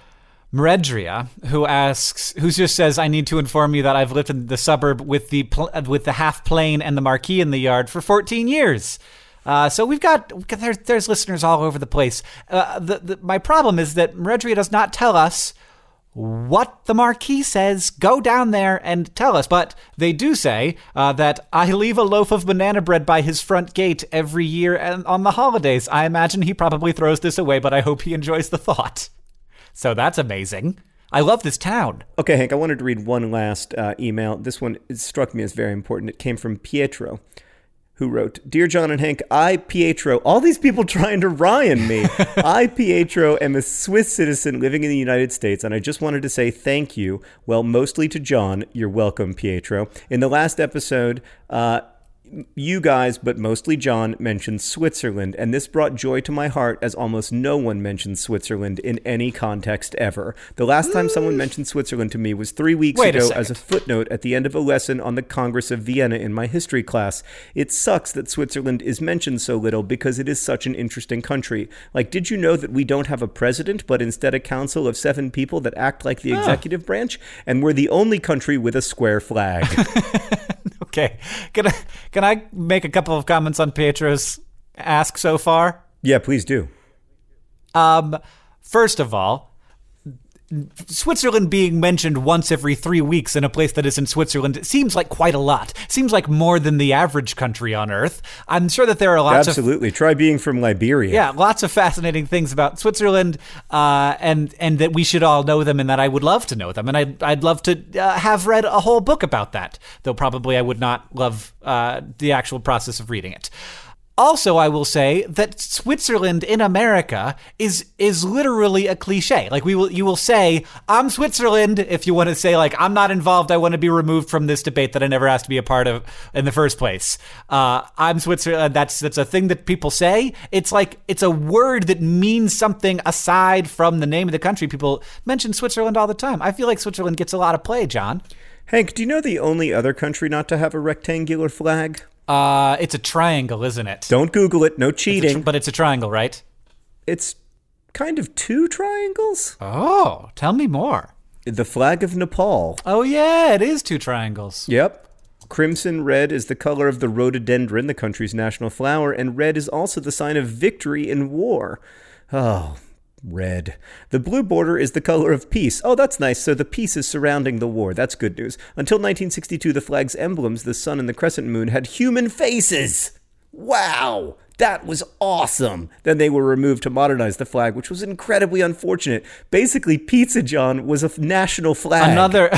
Meredria, who asks, who just says, "I need to inform you that I've lived in the suburb with the pl- with the half plane and the marquee in the yard for fourteen years." Uh, so we've got, there's, there's listeners all over the place. Uh, the, the, my problem is that Meredria does not tell us what the marquee says. Go down there and tell us. But they do say uh, that I leave a loaf of banana bread by his front gate every year and on the holidays. I imagine he probably throws this away, but I hope he enjoys the thought. So that's amazing. I love this town. Okay, Hank, I wanted to read one last uh, email. This one it struck me as very important. It came from Pietro, who wrote, Dear John and Hank, I, Pietro, all these people trying to Ryan me. I, Pietro, am a Swiss citizen living in the United States, and I just wanted to say thank you, well, mostly to John. You're welcome, Pietro. In the last episode, uh, you guys, but mostly John, mentioned Switzerland, and this brought joy to my heart as almost no one mentioned Switzerland in any context ever. The last time someone mentioned Switzerland to me was three weeks Wait a ago second. as a footnote at the end of a lesson on the Congress of Vienna in my history class. It sucks that Switzerland is mentioned so little because it is such an interesting country. Like, did you know that we don't have a president, but instead a council of seven people that act like the Oh. executive branch? And we're the only country with a square flag. Okay. Can I, can I make a couple of comments on Pietro's ask so far? Yeah, please do. Um, first of all, Switzerland being mentioned once every three weeks in a place that is in Switzerland seems like quite a lot. Seems like more than the average country on Earth. I'm sure that there are lots of... Absolutely. Try being from Liberia. Yeah, lots of fascinating things about Switzerland, uh, and and that we should all know them, and that I would love to know them, and I'd, I'd love to uh, have read a whole book about that, though probably I would not love uh, the actual process of reading it. Also, I will say that Switzerland in America is is literally a cliche. Like we will, you will say, "I'm Switzerland" if you want to say, like, "I'm not involved. I want to be removed from this debate that I never asked to be a part of in the first place." Uh, I'm Switzerland. That's that's a thing that people say. It's like it's a word that means something aside from the name of the country. People mention Switzerland all the time. I feel like Switzerland gets a lot of play, John. Hank, do you know the only other country not to have a rectangular flag? Uh, it's a triangle, isn't it? Don't Google it. No It's a cheating. tr- but it's a triangle, right? It's kind of two triangles. Oh, tell me more. The flag of Nepal. Oh, yeah, it is two triangles. Yep. Crimson red is the color of the rhododendron, the country's national flower, and red is also the sign of victory in war. Oh, red. The blue border is the color of peace. Oh, that's nice. So the peace is surrounding the war. That's good news. Until nineteen sixty-two, the flag's emblems, the sun and the crescent moon, had human faces. Wow. That was awesome. Then they were removed to modernize the flag, which was incredibly unfortunate. Basically, Pizza John was a national flag. Another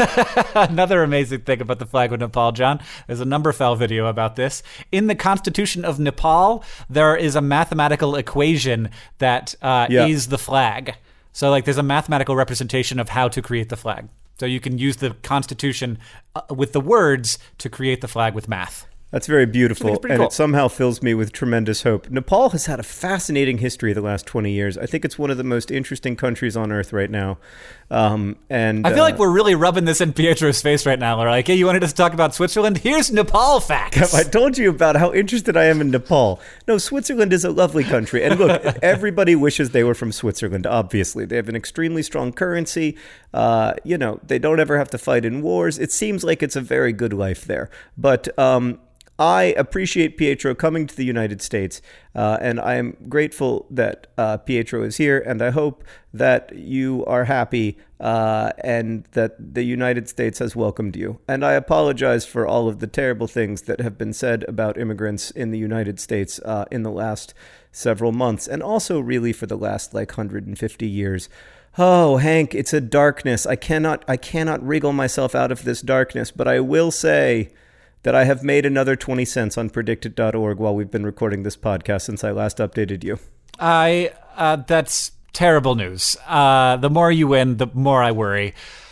another amazing thing about the flag of Nepal, John, there's a Numberphile video about this. In the Constitution of Nepal, there is a mathematical equation that uh, yeah. is the flag. So, like, there's a mathematical representation of how to create the flag. So you can use the Constitution uh, with the words to create the flag with math. That's very beautiful, and cool. It somehow fills me with tremendous hope. Nepal has had a fascinating history the last twenty years. I think it's one of the most interesting countries on earth right now. Um, and I feel uh, like we're really rubbing this in Pietro's face right now. We're like, hey, you wanted us to talk about Switzerland? Here's Nepal facts. I told you about how interested I am in Nepal. No, Switzerland is a lovely country. And look, everybody wishes they were from Switzerland, obviously. They have an extremely strong currency. Uh, you know, they don't ever have to fight in wars. It seems like it's a very good life there. But um, I appreciate Pietro coming to the United States, uh, and I am grateful that uh, Pietro is here, and I hope that you are happy uh, and that the United States has welcomed you. And I apologize for all of the terrible things that have been said about immigrants in the United States uh, in the last several months, and also really for the last like one hundred fifty years. Oh, Hank, it's a darkness. I cannot, I cannot wriggle myself out of this darkness, but I will say that I have made another twenty cents on predicted dot org while we've been recording this podcast since I last updated you. I, uh, that's terrible news. Uh, the more you win, the more I worry.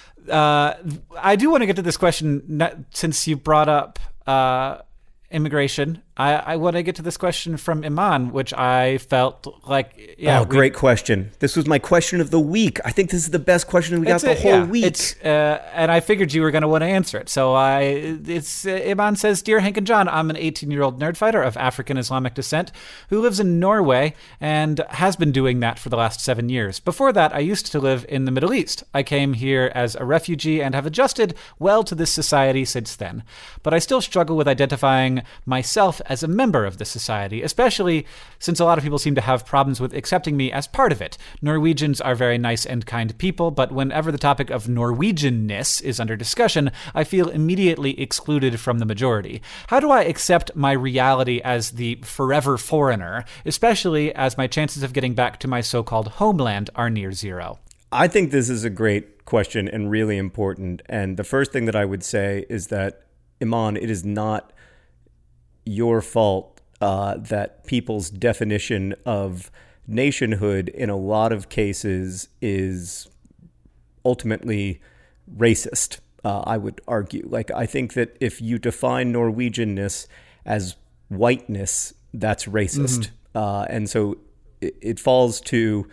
Uh, I do want to get to this question since you brought up uh, immigration. I, I want to get to this question from Iman, which I felt like, yeah. Oh, great we, question. This was my question of the week. I think this is the best question we got the a, whole yeah, week. It's, uh, and I figured you were going to want to answer it. So I, it's uh, Iman says, Dear Hank and John, I'm an eighteen-year-old nerd fighter of African Islamic descent who lives in Norway and has been doing that for the last seven years. Before that, I used to live in the Middle East. I came here as a refugee and have adjusted well to this society since then. But I still struggle with identifying myself as a member of the society, especially since a lot of people seem to have problems with accepting me as part of it. Norwegians are very nice and kind people, but whenever the topic of Norwegianness is under discussion, I feel immediately excluded from the majority. How do I accept my reality as the forever foreigner, especially as my chances of getting back to my so-called homeland are near zero? I think this is a great question and really important. And the first thing that I would say is that, Iman, it is not your fault uh, that people's definition of nationhood in a lot of cases is ultimately racist, uh, I would argue. Like, I think that if you define Norwegianness as whiteness, that's racist. Mm-hmm. Uh, and so it, it falls to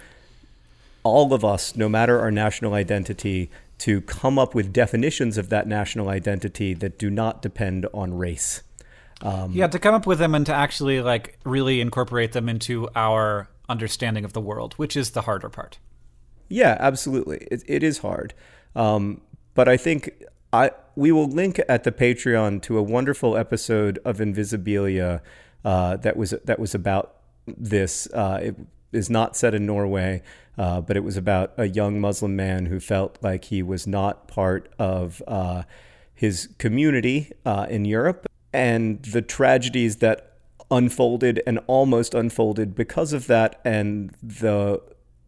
all of us, no matter our national identity, to come up with definitions of that national identity that do not depend on race. Um, yeah, to come up with them and to actually like really incorporate them into our understanding of the world, which is the harder part. Yeah, absolutely. It, it is hard. Um, but I think I we will link at the Patreon to a wonderful episode of Invisibilia uh, that was that was about this. Uh, it is not set in Norway, uh, but it was about a young Muslim man who felt like he was not part of uh, his community uh, in Europe, and the tragedies that unfolded and almost unfolded because of that, and the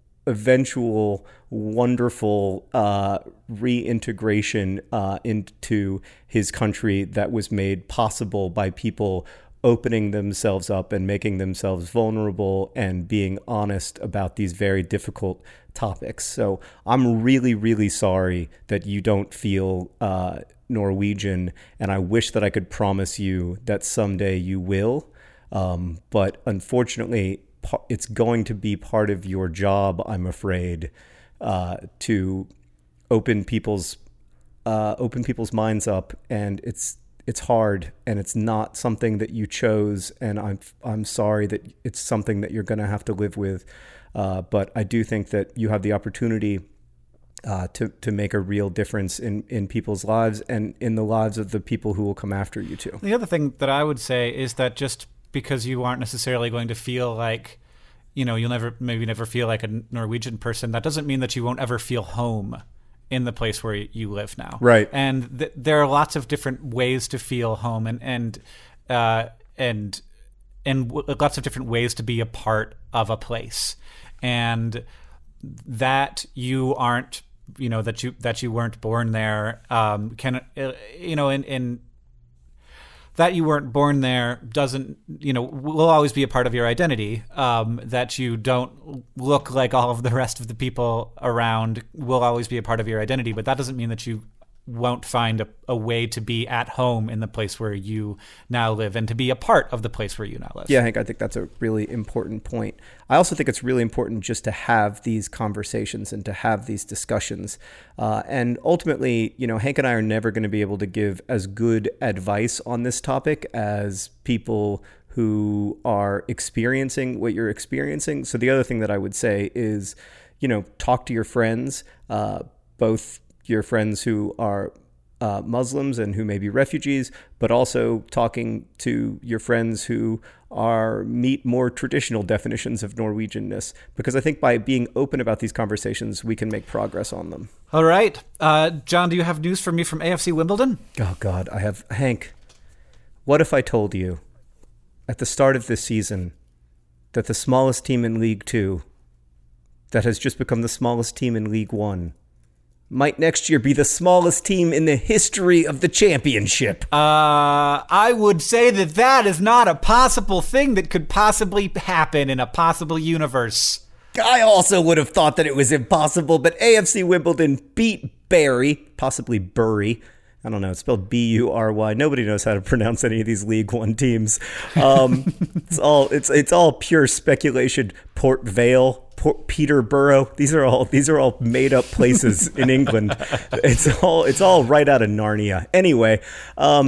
eventual wonderful uh, reintegration uh, into his country that was made possible by people opening themselves up and making themselves vulnerable and being honest about these very difficult topics. So I'm really, really sorry that you don't feel uh, Norwegian, and I wish that I could promise you that someday you will. Um, but unfortunately, it's going to be part of your job, I'm afraid, uh, to open people's uh, open people's minds up, and it's it's hard, and it's not something that you chose, and I'm I'm sorry that it's something that you're going to have to live with. Uh, but I do think that you have the opportunity uh, to to make a real difference in in people's lives and in the lives of the people who will come after you too. The other thing that I would say is that just because you aren't necessarily going to feel like, you know, you'll never maybe never feel like a Norwegian person, that doesn't mean that you won't ever feel home in the place where you live now. Right. And th- there are lots of different ways to feel home, and and uh, and and w- lots of different ways to be a part of a place, and that you aren't, you know, that you that you weren't born there, um, can uh, you know, in in. that you weren't born there doesn't, you know, will always be a part of your identity. Um, that you don't look like all of the rest of the people around will always be a part of your identity. But that doesn't mean that you won't find a, a way to be at home in the place where you now live and to be a part of the place where you now live. Yeah, Hank, I think that's a really important point. I also think it's really important just to have these conversations and to have these discussions. Uh, and ultimately, you know, Hank and I are never going to be able to give as good advice on this topic as people who are experiencing what you're experiencing. So the other thing that I would say is, you know, talk to your friends, uh, both your friends who are uh, Muslims and who may be refugees, but also talking to your friends who are meet more traditional definitions of Norwegianness, because I think by being open about these conversations, we can make progress on them. All right. Uh, John, do you have news for me from A F C Wimbledon? Oh, God, I have. Hank, what if I told you at the start of this season that the smallest team in League Two, that has just become the smallest team in League One, might next year be the smallest team in the history of the championship? Uh, I would say that that is not a possible thing that could possibly happen in a possible universe. I also would have thought that it was impossible, but A F C Wimbledon beat Bury, possibly Bury. I don't know. It's spelled B U R Y. Nobody knows how to pronounce any of these League One teams. Um, it's all it's it's all pure speculation. Port Vale, Port Peterborough. These are all these are all made up places in England. It's all it's all right out of Narnia. Anyway, um,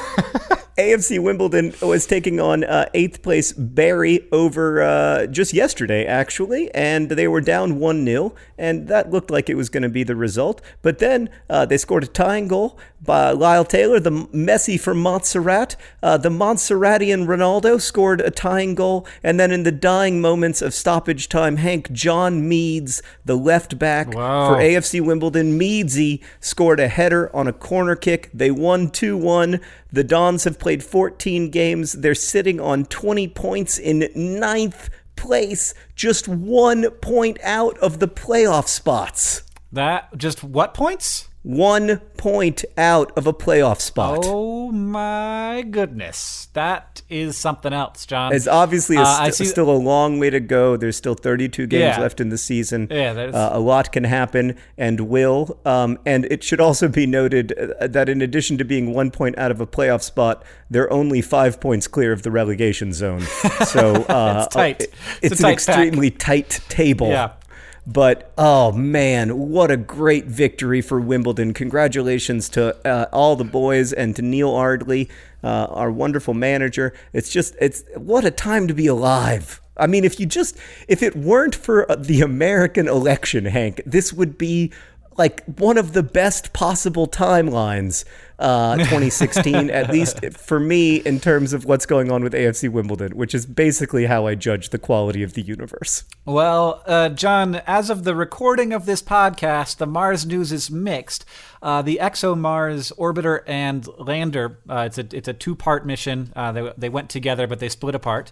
A F C Wimbledon was taking on uh, eighth place Bury over uh, just yesterday, actually, and they were down one nil, and that looked like it was going to be the result. But then uh, they scored a tying goal by Lyle Taylor, the Messi from Montserrat. Uh, the Montserratian Ronaldo scored a tying goal, and then in the dying moments of stoppage time, Hank, John Meads, the left back Wow. for A F C Wimbledon, Meadsy, scored a header on a corner kick. They won two one. The Dons have played fourteen games. They're sitting on twenty points in ninth place, just one point out of the playoff spots. That just what points? One point out of a playoff spot. Oh my goodness, that is something else, John. It's obviously a Uh, st- I see- still a long way to go. There's still thirty-two games Yeah. left in the season. Yeah, that is- uh, a lot can happen and will. Um, and it should also be noted uh, that in addition to being one point out of a playoff spot, they're only five points clear of the relegation zone. So uh, It's tight. it- It's it's a an tight extremely tight table. Yeah. But, oh man, what a great victory for Wimbledon. Congratulations to uh, all the boys and to Neil Ardley, uh, our wonderful manager. It's just, it's what a time to be alive. I mean, if you just, if it weren't for the American election, Hank, this would be like one of the best possible timelines, uh, twenty sixteen, at least for me, in terms of what's going on with A F C Wimbledon, which is basically how I judge the quality of the universe. Well, uh, John, as of the recording of this podcast, the Mars news is mixed. Uh, the ExoMars orbiter and lander, uh, it's a it's a two-part mission. Uh, they they went together, but they split apart.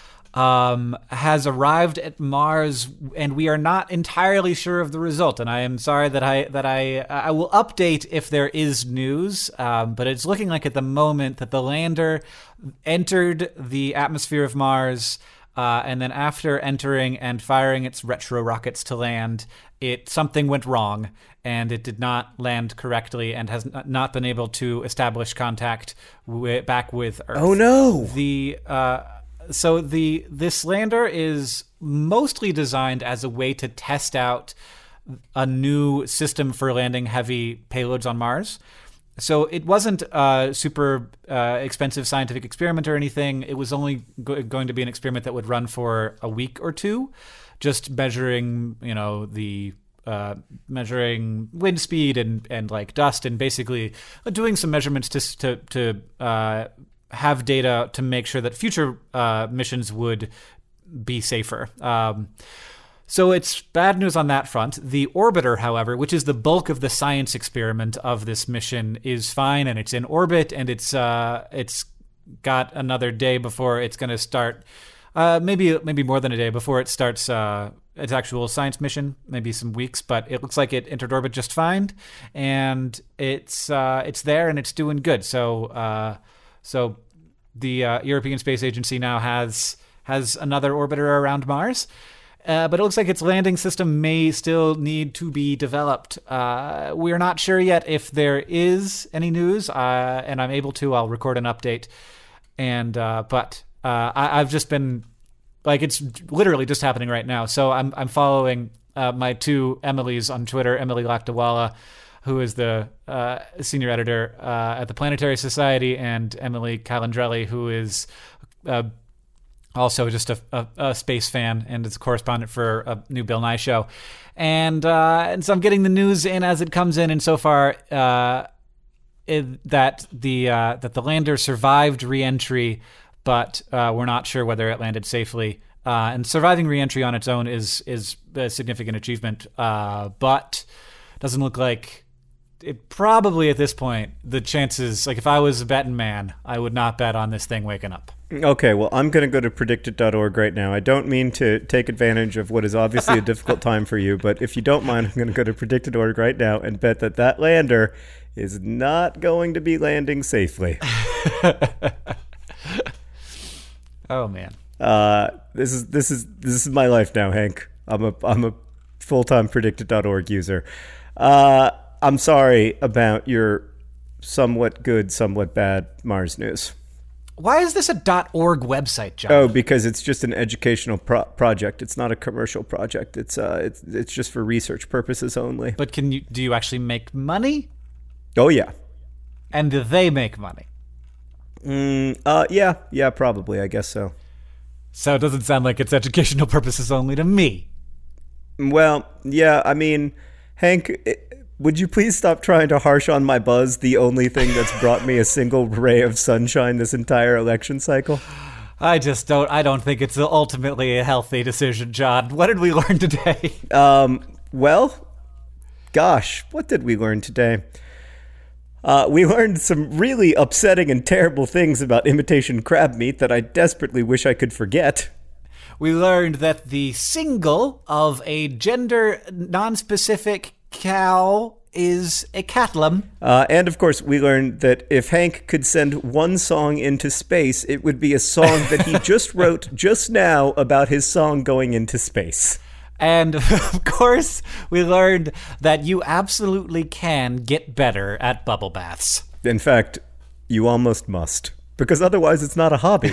Um, has arrived at Mars, and we are not entirely sure of the result. And I am sorry that I that I I will update if there is news. Um, but it's looking like at the moment that the lander entered the atmosphere of Mars. Uh, and then after entering and firing its retro rockets to land, it something went wrong, and it did not land correctly and has n- not been able to establish contact wi- back with Earth. Oh no! The uh, so the this lander is mostly designed as a way to test out a new system for landing heavy payloads on Mars. So it wasn't a super uh, expensive scientific experiment or anything. It was only go- going to be an experiment that would run for a week or two, just measuring, you know, the uh, measuring wind speed and, and like dust, and basically doing some measurements to to to uh, have data to make sure that future uh, missions would be safer. Um, So it's bad news on that front. The orbiter, however, which is the bulk of the science experiment of this mission, is fine, and it's in orbit, and it's uh, it's got another day before it's going to start. Uh, maybe maybe more than a day before it starts uh, its actual science mission. Maybe some weeks, but it looks like it entered orbit just fine, and it's uh, it's there and it's doing good. So uh, so the uh, European Space Agency now has has another orbiter around Mars. Uh, but it looks like its landing system may still need to be developed. Uh, we're not sure yet if there is any news, uh, and I'm able to, I'll record an update. And uh, but uh, I, I've just been like, it's literally just happening right now. So I'm I'm following uh, my two Emilys on Twitter, Emily Lakdawala, who is the uh, senior editor uh, at the Planetary Society, and Emily Calandrelli, who is uh, also just a, a, a space fan and is a correspondent for a new Bill Nye show. And uh, and so I'm getting the news in as it comes in, and so far uh, it, that the uh, that the lander survived re-entry, but uh, we're not sure whether it landed safely. Uh, and surviving re-entry on its own is is a significant achievement, uh, but doesn't look like it. Probably at this point, the chances, like if I was a betting man, I would not bet on this thing waking up. Okay, well, I'm going to go to predicted dot org right now. I don't mean to take advantage of what is obviously a difficult time for you, but if you don't mind, I'm going to go to predicted dot org right now and bet that that lander is not going to be landing safely. Oh man. Uh, this is this is this is my life now, Hank. I'm a I'm a full-time predicted dot org user. Uh, I'm sorry about your somewhat good, somewhat bad Mars news. Why is this a .org website, John? Oh, because it's just an educational pro- project. It's not a commercial project. It's uh, it's it's just for research purposes only. But can you do you actually make money? Oh yeah. And do they make money? Mm, uh, yeah, yeah, probably. I guess so. So it doesn't sound like it's educational purposes only to me. Well, yeah. I mean, Hank, it, would you please stop trying to harsh on my buzz, the only thing that's brought me a single ray of sunshine this entire election cycle? I just don't, I don't think it's ultimately a healthy decision, John. What did we learn today? Um, well, gosh, what did we learn today? Uh, we learned some really upsetting and terrible things about imitation crab meat that I desperately wish I could forget. We learned that the single of a gender non-specific cow is a catlum. Uh, and of course, we learned that if Hank could send one song into space, it would be a song that he just wrote just now about his song going into space. And of course, we learned that you absolutely can get better at bubble baths. In fact, you almost must, because otherwise it's not a hobby.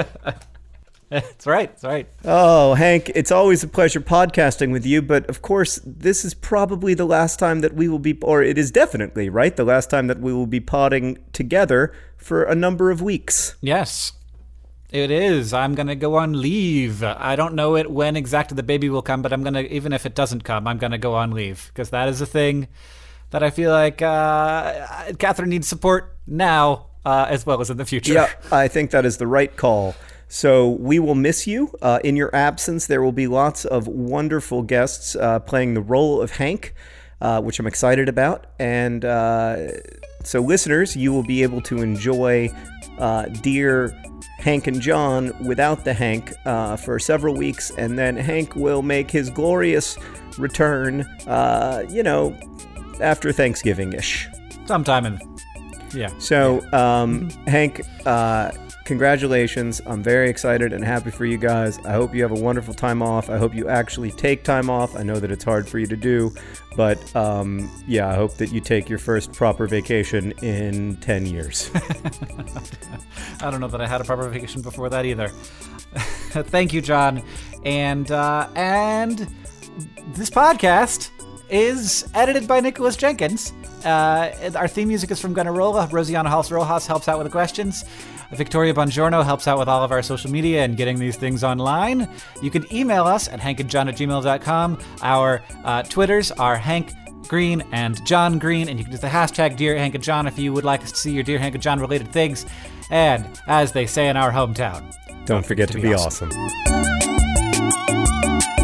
That's right. That's right. Oh, Hank, it's always a pleasure podcasting with you. But of course, this is probably the last time that we will be, or it is definitely, right? The last time that we will be podding together for a number of weeks. Yes, it is. I'm going to go on leave. I don't know it when exactly the baby will come, but I'm going to, even if it doesn't come, I'm going to go on leave because that is a thing that I feel like uh, Catherine needs support now uh, as well as in the future. Yeah, I think that is the right call. So we will miss you. Uh, in your absence, there will be lots of wonderful guests uh, playing the role of Hank, uh, which I'm excited about. And uh, so listeners, you will be able to enjoy uh, Dear Hank and John without the Hank uh, for several weeks. And then Hank will make his glorious return, uh, you know, after Thanksgiving-ish. Sometime in, yeah. So, um, Hank, uh, congratulations. I'm very excited and happy for you guys. I hope you have a wonderful time off. I hope you actually take time off. I know that it's hard for you to do, but um, yeah, I hope that you take your first proper vacation in ten years. I don't know that I had a proper vacation before that either. Thank you, John. And, uh, and this podcast is edited by Nicholas Jenkins. Uh, our theme music is from Gunnarolla. Rosianna Halse Rojas helps out with the questions. Victoria Bongiorno helps out with all of our social media and getting these things online. You can email us at hankandjohn at gmail dot com. Our uh, Twitters are Hank Green and John Green, and you can use the hashtag Dear Hank and John if you would like us to see your Dear Hank and John related things. And as they say in our hometown, don't forget to, to be, be awesome. awesome.